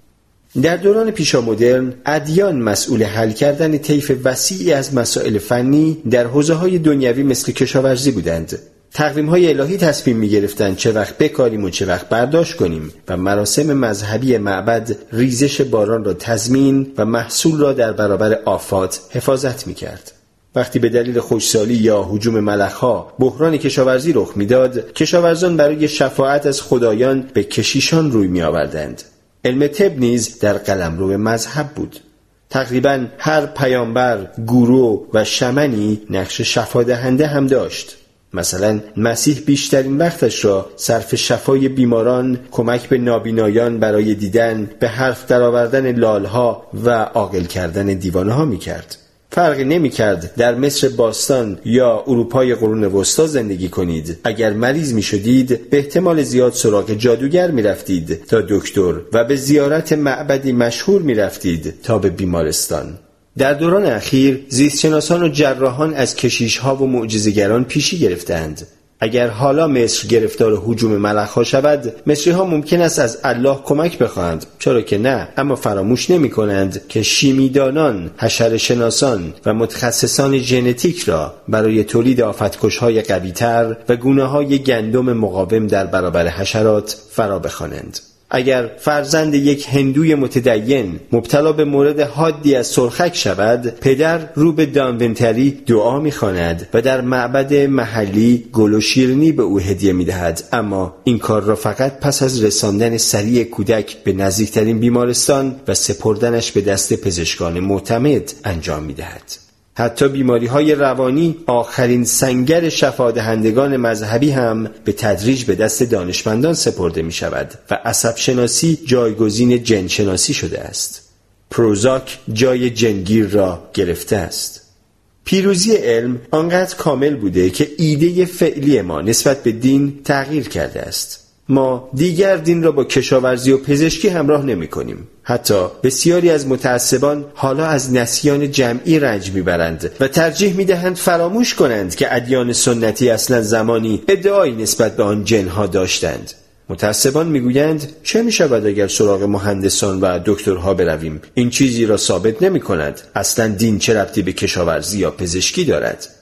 در دوران پیشامدرن ادیان مسئول حل کردن طیف وسیعی از مسائل فنی در حوزه‌های دنیوی مثل کشاورزی بودند. تقویم‌های الهی تصمیم می‌گرفتند چه وقت بکاریم و چه وقت برداشت کنیم و مراسم مذهبی معبد ریزش باران را تضمین و محصول را در برابر آفات حفاظت می‌کرد. وقتی به دلیل خشکسالی یا هجوم ملخ‌ها بحران کشاورزی رخ می‌داد، کشاورزان برای شفاعت از خدایان به کشیشان روی می‌آوردند. علم طب نیز در قلمرو مذهب بود. تقریباً هر پیامبر، گورو و شمنی نقش شفادهنده هم داشت. مثلا مسیح بیشترین وقتش را صرف شفای بیماران، کمک به نابینایان برای دیدن، به حرف درآوردن لالها و عاقل کردن دیوانه‌ها می‌کرد. فرقی نمی‌کرد در مصر باستان یا اروپای قرون وسطا زندگی کنید. اگر مریض می‌شدید به احتمال زیاد سراغ جادوگر می‌رفتید تا دکتر و به زیارت معبدی مشهور می‌رفتید تا به بیمارستان. در دوران اخیر زیستشناسان و جراحان از کشیش‌ها و معجزه‌گران پیشی گرفتند. اگر حالا مصر گرفتار هجوم ملخ‌ها شود، مصری‌ها ممکن است از الله کمک بخواهند، چرا که نه، اما فراموش نمی‌کنند که شیمیدانان، حشره‌شناسان و متخصصان ژنتیک را برای تولید آفتکش‌های قوی‌تر و گونه‌های گندم مقاوم در برابر حشرات فرا بخوانند. اگر فرزند یک هندوی متدین مبتلا به مورد حادی از سرخک شود، پدر رو به دانونتری دعا می‌خواند و در معبد محلی گل و شیرینی به او هدیه می‌دهد، اما این کار را فقط پس از رساندن سریع کودک به نزدیکترین بیمارستان و سپردنش به دست پزشکان معتمد انجام می‌دهد. حتی بیماری‌های روانی، آخرین سنگر شفادهندگان مذهبی هم به تدریج به دست دانشمندان سپرده می‌شود و عصب شناسی جایگزین جن شناسی شده است. پروزاک جای جنگیر را گرفته است. پیروزی علم آنقدر کامل بوده که ایده فعلی ما نسبت به دین تغییر کرده است. ما دیگر دین را با کشاورزی و پزشکی همراه نمی کنیم. حتی بسیاری از متعصبان حالا از نسیان جمعی رنج میبرند و ترجیح میدهند فراموش کنند که ادیان سنتی اصلا زمانی ادعایی نسبت به آن جنها داشتند. متعصبان میگویند چه میشود اگر سراغ مهندسان و دکترها برویم؟ این چیزی را ثابت نمی کند. اصلا دین چه ربطی به کشاورزی یا پزشکی دارد؟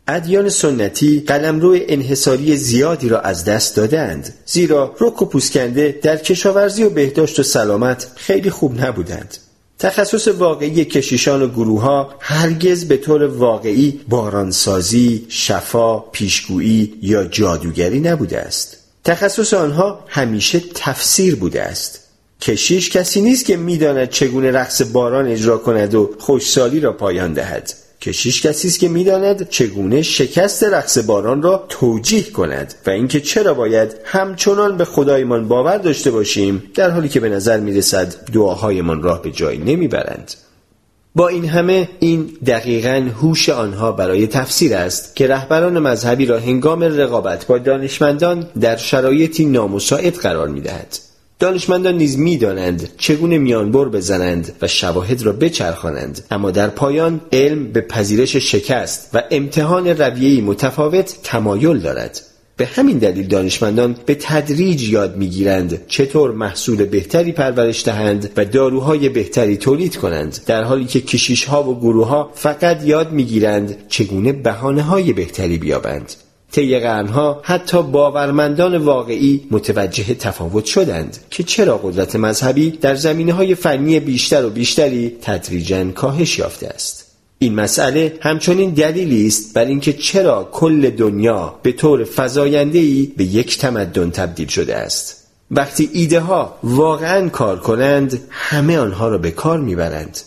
ادیان سنتی قلمرو انحصاری زیادی را از دست دادند، زیرا رک و پوسکنده در کشاورزی و بهداشت و سلامت خیلی خوب نبودند. تخصص واقعی کشیشان و گروه‌ها هرگز به طور واقعی بارانسازی، شفا، پیشگویی یا جادوگری نبوده است. تخصص آنها همیشه تفسیر بوده است. کشیش کسی نیست که می‌داند چگونه رقص باران اجرا کند و خوشسالی را پایان دهد. کشیش کسی است که می‌داند چگونه شکست رقص باران را توجیه کند و اینکه چرا باید همچنان به خدایمان باور داشته باشیم در حالی که به نظر می‌رسد دعاهایمان راه به جایی نمی‌برند. با این همه این دقیقاً هوش آنها برای تفسیر است که رهبران مذهبی را هنگام رقابت با دانشمندان در شرایطی نامساعد قرار می‌دهد. دانشمندان نیز می‌دانند چگونه میانبر بزنند و شواهد را بچرخانند، اما در پایان علم به پذیرش شکست و امتحان رویه‌ای متفاوت تمایل دارد. به همین دلیل دانشمندان به تدریج یاد می‌گیرند چطور محصول بهتری پرورش دهند و داروهای بهتری تولید کنند، در حالی که کشیش‌ها و گروه‌ها فقط یاد می‌گیرند چگونه بهانه‌های بهتری بیابند. طی قرن‌ها حتی باورمندان واقعی متوجه تفاوت شدند که چرا قدرت مذهبی در زمینه‌های فنی بیشتر و بیشتری تدریجاً کاهش یافته است. این مسئله همچنین دلیلی است بر اینکه چرا کل دنیا به طور فزاینده‌ای به یک تمدن تبدیل شده است. وقتی ایده ها واقعاً کار کنند، همه آنها را به کار میبرند.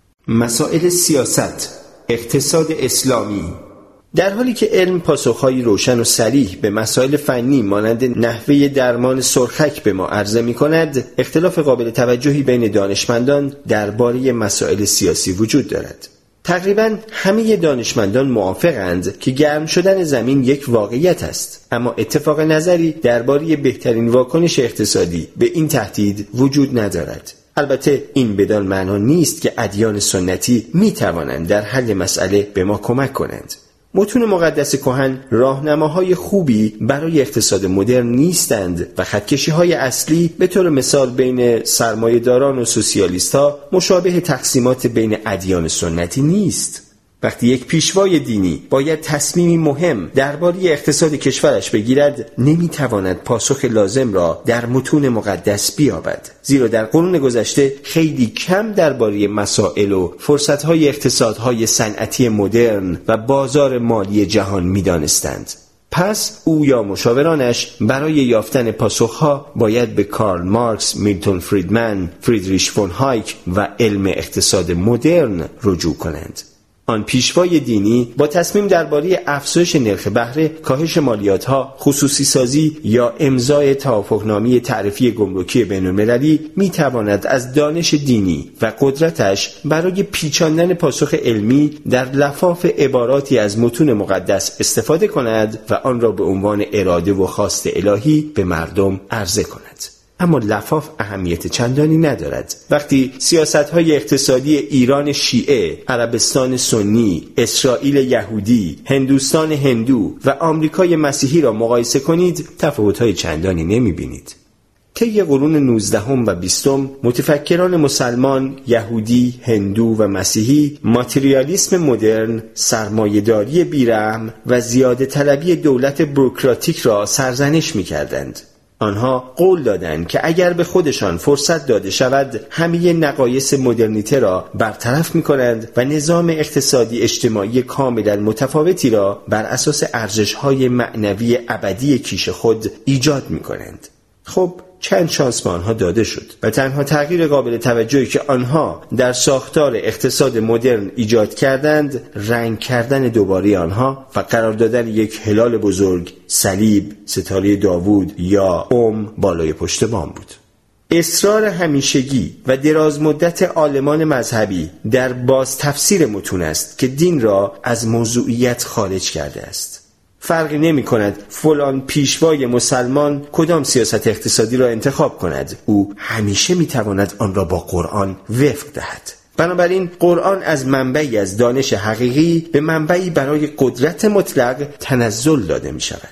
مسائل سیاست، اقتصاد اسلامی. در حالی که علم پاسخهایی روشن و صریح به مسائل فنی مانند نحوه درمان سرخک به ما عرضه می کند، اختلاف قابل توجهی بین دانشمندان درباره مسائل سیاسی وجود دارد. تقریباً همه دانشمندان موافقند که گرم شدن زمین یک واقعیت است، اما اتفاق نظری درباره بهترین واکنش اقتصادی به این تهدید وجود ندارد. البته این بدان معنا نیست که ادیان سنتی می توانند در حل مسئله به ما کمک کنند. متون مقدس کهن راهنماهای خوبی برای اقتصاد مدرن نیستند و خطکشی‌های اصلی به طور مثال بین سرمایه‌داران و سوسیالیست‌ها مشابه تقسیمات بین ادیان سنتی نیست. وقتی یک پیشوای دینی باید تصمیمی مهم درباره اقتصاد کشورش بگیرد، نمیتواند پاسخ لازم را در متون مقدس بیابد، زیرا در قرون گذشته خیلی کم درباره مسائل و فرصت‌های اقتصادهای صنعتی مدرن و بازار مالی جهان می‌دانستند. پس او یا مشاورانش برای یافتن پاسخها باید به کارل مارکس، میلتون فریدمن، فریدریش فون هایک و علم اقتصاد مدرن رجوع کنند. آن پیشوای دینی با تصمیم درباره افزایش نرخ بهره، کاهش مالیات‌ها، خصوصی سازی یا امضای توافقنامه تعرفی گمرکی بین‌المللی می‌تواند از دانش دینی و قدرتش برای پیچاندن پاسخ علمی در لفاف عباراتی از متون مقدس استفاده کند و آن را به عنوان اراده و خواست الهی به مردم عرضه کند. اما لفاف اهمیت چندانی ندارد. وقتی سیاست‌های اقتصادی ایران شیعه، عربستان سنی، اسرائیل یهودی، هندوستان هندو و آمریکای مسیحی را مقایسه کنید، تفاوت‌های چندانی نمی‌بینید. طی قرون 19 و 20 متفکران مسلمان، یهودی، هندو و مسیحی ماتریالیسم مدرن، سرمایه‌داری بی‌رحم و زیاده طلبی دولت بوروکراتیک را سرزنش می‌کردند. آنها قول دادند که اگر به خودشان فرصت داده شود همه نقایص مدرنیته را برطرف می‌کنند و نظام اقتصادی اجتماعی کاملا متفاوتی را بر اساس ارزش‌های معنوی ابدی کیش خود ایجاد می‌کنند. خب چند شانس به آنها داده شد و تنها تغییر قابل توجهی که آنها در ساختار اقتصاد مدرن ایجاد کردند رنگ کردن دوباره آنها و قرار دادن یک هلال بزرگ، صلیب، ستاره داوود یا بالای پشت بام بود. اصرار همیشگی و دراز مدت عالمان مذهبی در باز تفسیر متون است که دین را از موضوعیت خارج کرده است. فرقی نمی کند فلان پیشوای مسلمان کدام سیاست اقتصادی را انتخاب کند، او همیشه می تواند آن را با قرآن وفق دهد. بنابراین قرآن از منبعی از دانش حقیقی به منبعی برای قدرت مطلق تنزل داده می شود.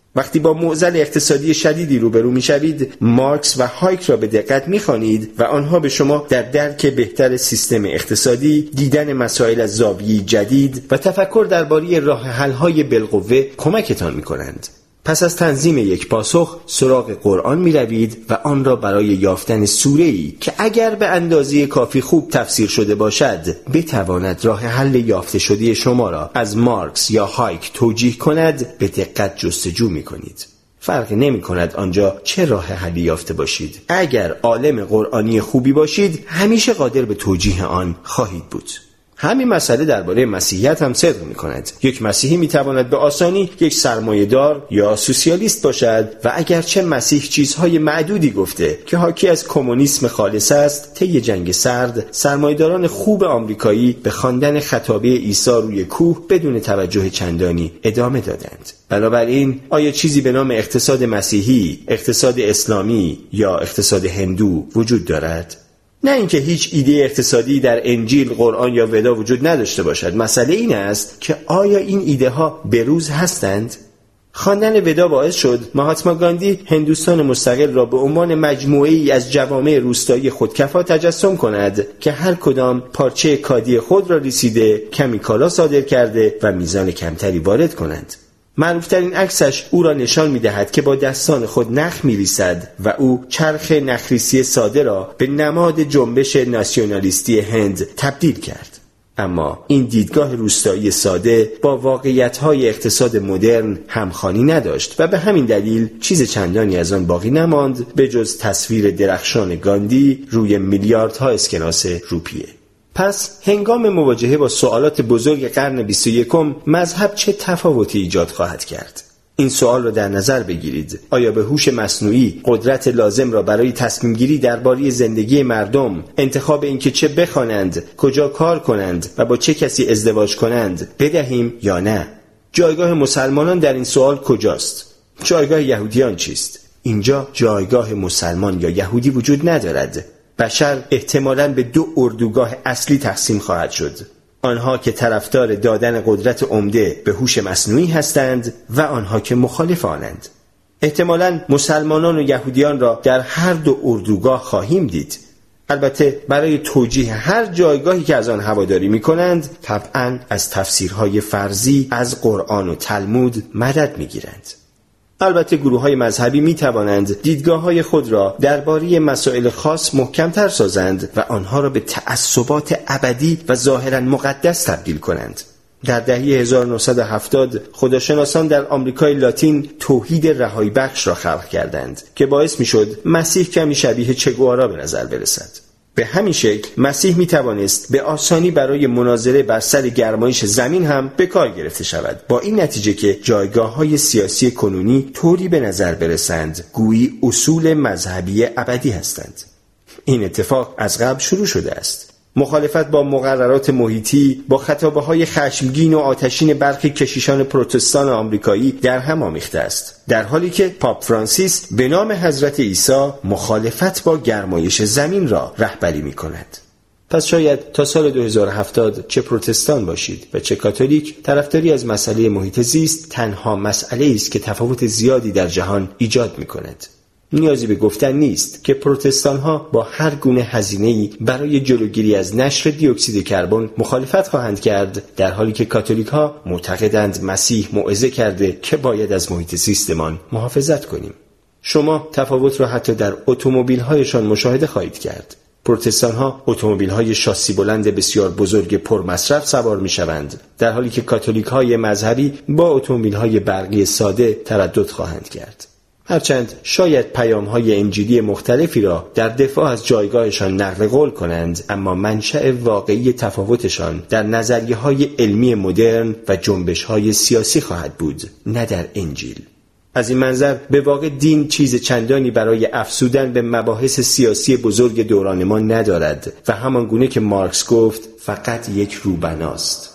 وقتی با معضل اقتصادی شدیدی روبرو میشوید، مارکس و هایک را به دقت میخوانید و آنها به شما در درک بهتر سیستم اقتصادی، دیدن مسائل از زاویه‌ای جدید و تفکر درباره راه حل‌های بالقوه کمکتان میکنند. پس از تنظیم یک پاسخ سراغ قرآن می روید و آن را برای یافتن سوره‌ای که اگر به اندازه کافی خوب تفسیر شده باشد بتواند راه حل یافته شده شما را از مارکس یا هایک توجیه کند به دقت جستجو می کنید. فرقی نمی کند آنجا چه راه حلی یافته باشید. اگر عالم قرآنی خوبی باشید همیشه قادر به توجیه آن خواهید بود. همین مسئله درباره مسیحیت هم صدق می‌کند. یک مسیحی می‌تواند به آسانی یک سرمایه‌دار یا سوسیالیست باشد و اگرچه مسیح چیزهای معدودی گفته که حاکی از کمونیسم خالص است، طی جنگ سرد سرمایه‌داران خوب آمریکایی به خواندن خطابه عیسی روی کوه بدون توجه چندانی ادامه دادند. بنابراین آیا چیزی به نام اقتصاد مسیحی، اقتصاد اسلامی یا اقتصاد هندو وجود دارد؟ نه اینکه هیچ ایده اقتصادی در انجیل، قرآن یا ودا وجود نداشته باشد. مسئله این است که آیا این ایده ها بروز هستند؟ خواندن ودا باعث شد مهاتما گاندی هندوستان مستقل را به عنوان مجموعه‌ای از جوامع روستایی خودکفا تجسم کند که هر کدام پارچه کادی خود را ریسیده، کمی کالا صادر کرده و میزان کمتری وارد کنند. معروفترین عکسش او را نشان می‌دهد که با دستان خود نخ می‌ریسد و او چرخ نخریسی ساده را به نماد جنبش ناسیونالیستی هند تبدیل کرد. اما این دیدگاه روستایی ساده با واقعیت‌های اقتصاد مدرن همخوانی نداشت و به همین دلیل چیز چندانی از آن باقی نماند به جز تصویر درخشان گاندی روی میلیاردها اسکناس روپیه. پس هنگام مواجهه با سوالات بزرگ قرن 21 مذهب چه تفاوتی ایجاد خواهد کرد؟ این سوال را در نظر بگیرید. آیا به هوش مصنوعی قدرت لازم را برای تصمیم گیری درباره زندگی مردم، انتخاب اینکه چه بخوانند، کجا کار کنند و با چه کسی ازدواج کنند بدهیم یا نه؟ جایگاه مسلمانان در این سوال کجاست؟ جایگاه یهودیان چیست؟ اینجا جایگاه مسلمان یا یهودی وجود ندارد. بشر احتمالاً به دو اردوگاه اصلی تقسیم خواهد شد. آنها که طرفدار دادن قدرت عمده به هوش مصنوعی هستند و آنها که مخالف آنند. احتمالاً مسلمانان و یهودیان را در هر دو اردوگاه خواهیم دید. البته برای توجیه هر جایگاهی که از آن هواداری می کنند طبعاً از تفسیرهای فرضی از قرآن و تلمود مدد می گیرند. البته گروه‌های مذهبی می‌توانند دیدگاه‌های خود را درباره مسائل خاص محکم‌تر سازند و آنها را به تعصبات ابدی و ظاهراً مقدس تبدیل کنند. در دهه 1970 خداشناسان در آمریکای لاتین توحید رهایی بخش را خلق کردند که باعث می‌شد مسیح کمی شبیه چه گوارا به نظر برسد. به همین شکل مسیح می توانست به آسانی برای مناظره بر سر گرمایش زمین هم به کار گرفته شود، با این نتیجه که جایگاه‌های سیاسی کنونی طوری به نظر برسند گویی اصول مذهبی ابدی هستند. این اتفاق از قبل شروع شده است. مخالفت با مقررات محیطی با خطابه‌های خشمگین و آتشین برخی کشیشان پروتستان آمریکایی در هم آمیخته است، در حالی که پاپ فرانسیس به نام حضرت عیسی مخالفت با گرمایش زمین را رهبری می‌کند. پس شاید تا سال 2070 چه پروتستان باشید و چه کاتولیک، طرفداری از مسئله محیط زیست تنها مسئله است که تفاوت زیادی در جهان ایجاد می‌کند. نیازی به گفتن نیست که پروتستان‌ها با هر گونه هزینه‌ای برای جلوگیری از نشر دی اکسید کربن مخالفت خواهند کرد، در حالی که کاتولیک‌ها معتقدند مسیح موعظه کرده که باید از محیط زیستمان محافظت کنیم. شما تفاوت را حتی در اتومبیل‌هایشان مشاهده خواهید کرد. پروتستان‌ها اتومبیل‌های شاسی بلند بسیار بزرگ پرمصرف سوار می‌شوند، در حالی که کاتولیک‌های مذهبی با اتومبیل‌های برقی ساده تردد خواهند کرد. هرچند شاید پیام‌های انجیلی مختلفی را در دفاع از جایگاهشان نقل قول کنند، اما منشأ واقعی تفاوتشان در نظریه‌های علمی مدرن و جنبش‌های سیاسی خواهد بود، نه در انجیل. از این منظر به واقع دین چیز چندانی برای افزودن به مباحث سیاسی بزرگ دوران ما ندارد و همان گونه که مارکس گفت فقط یک روبناست.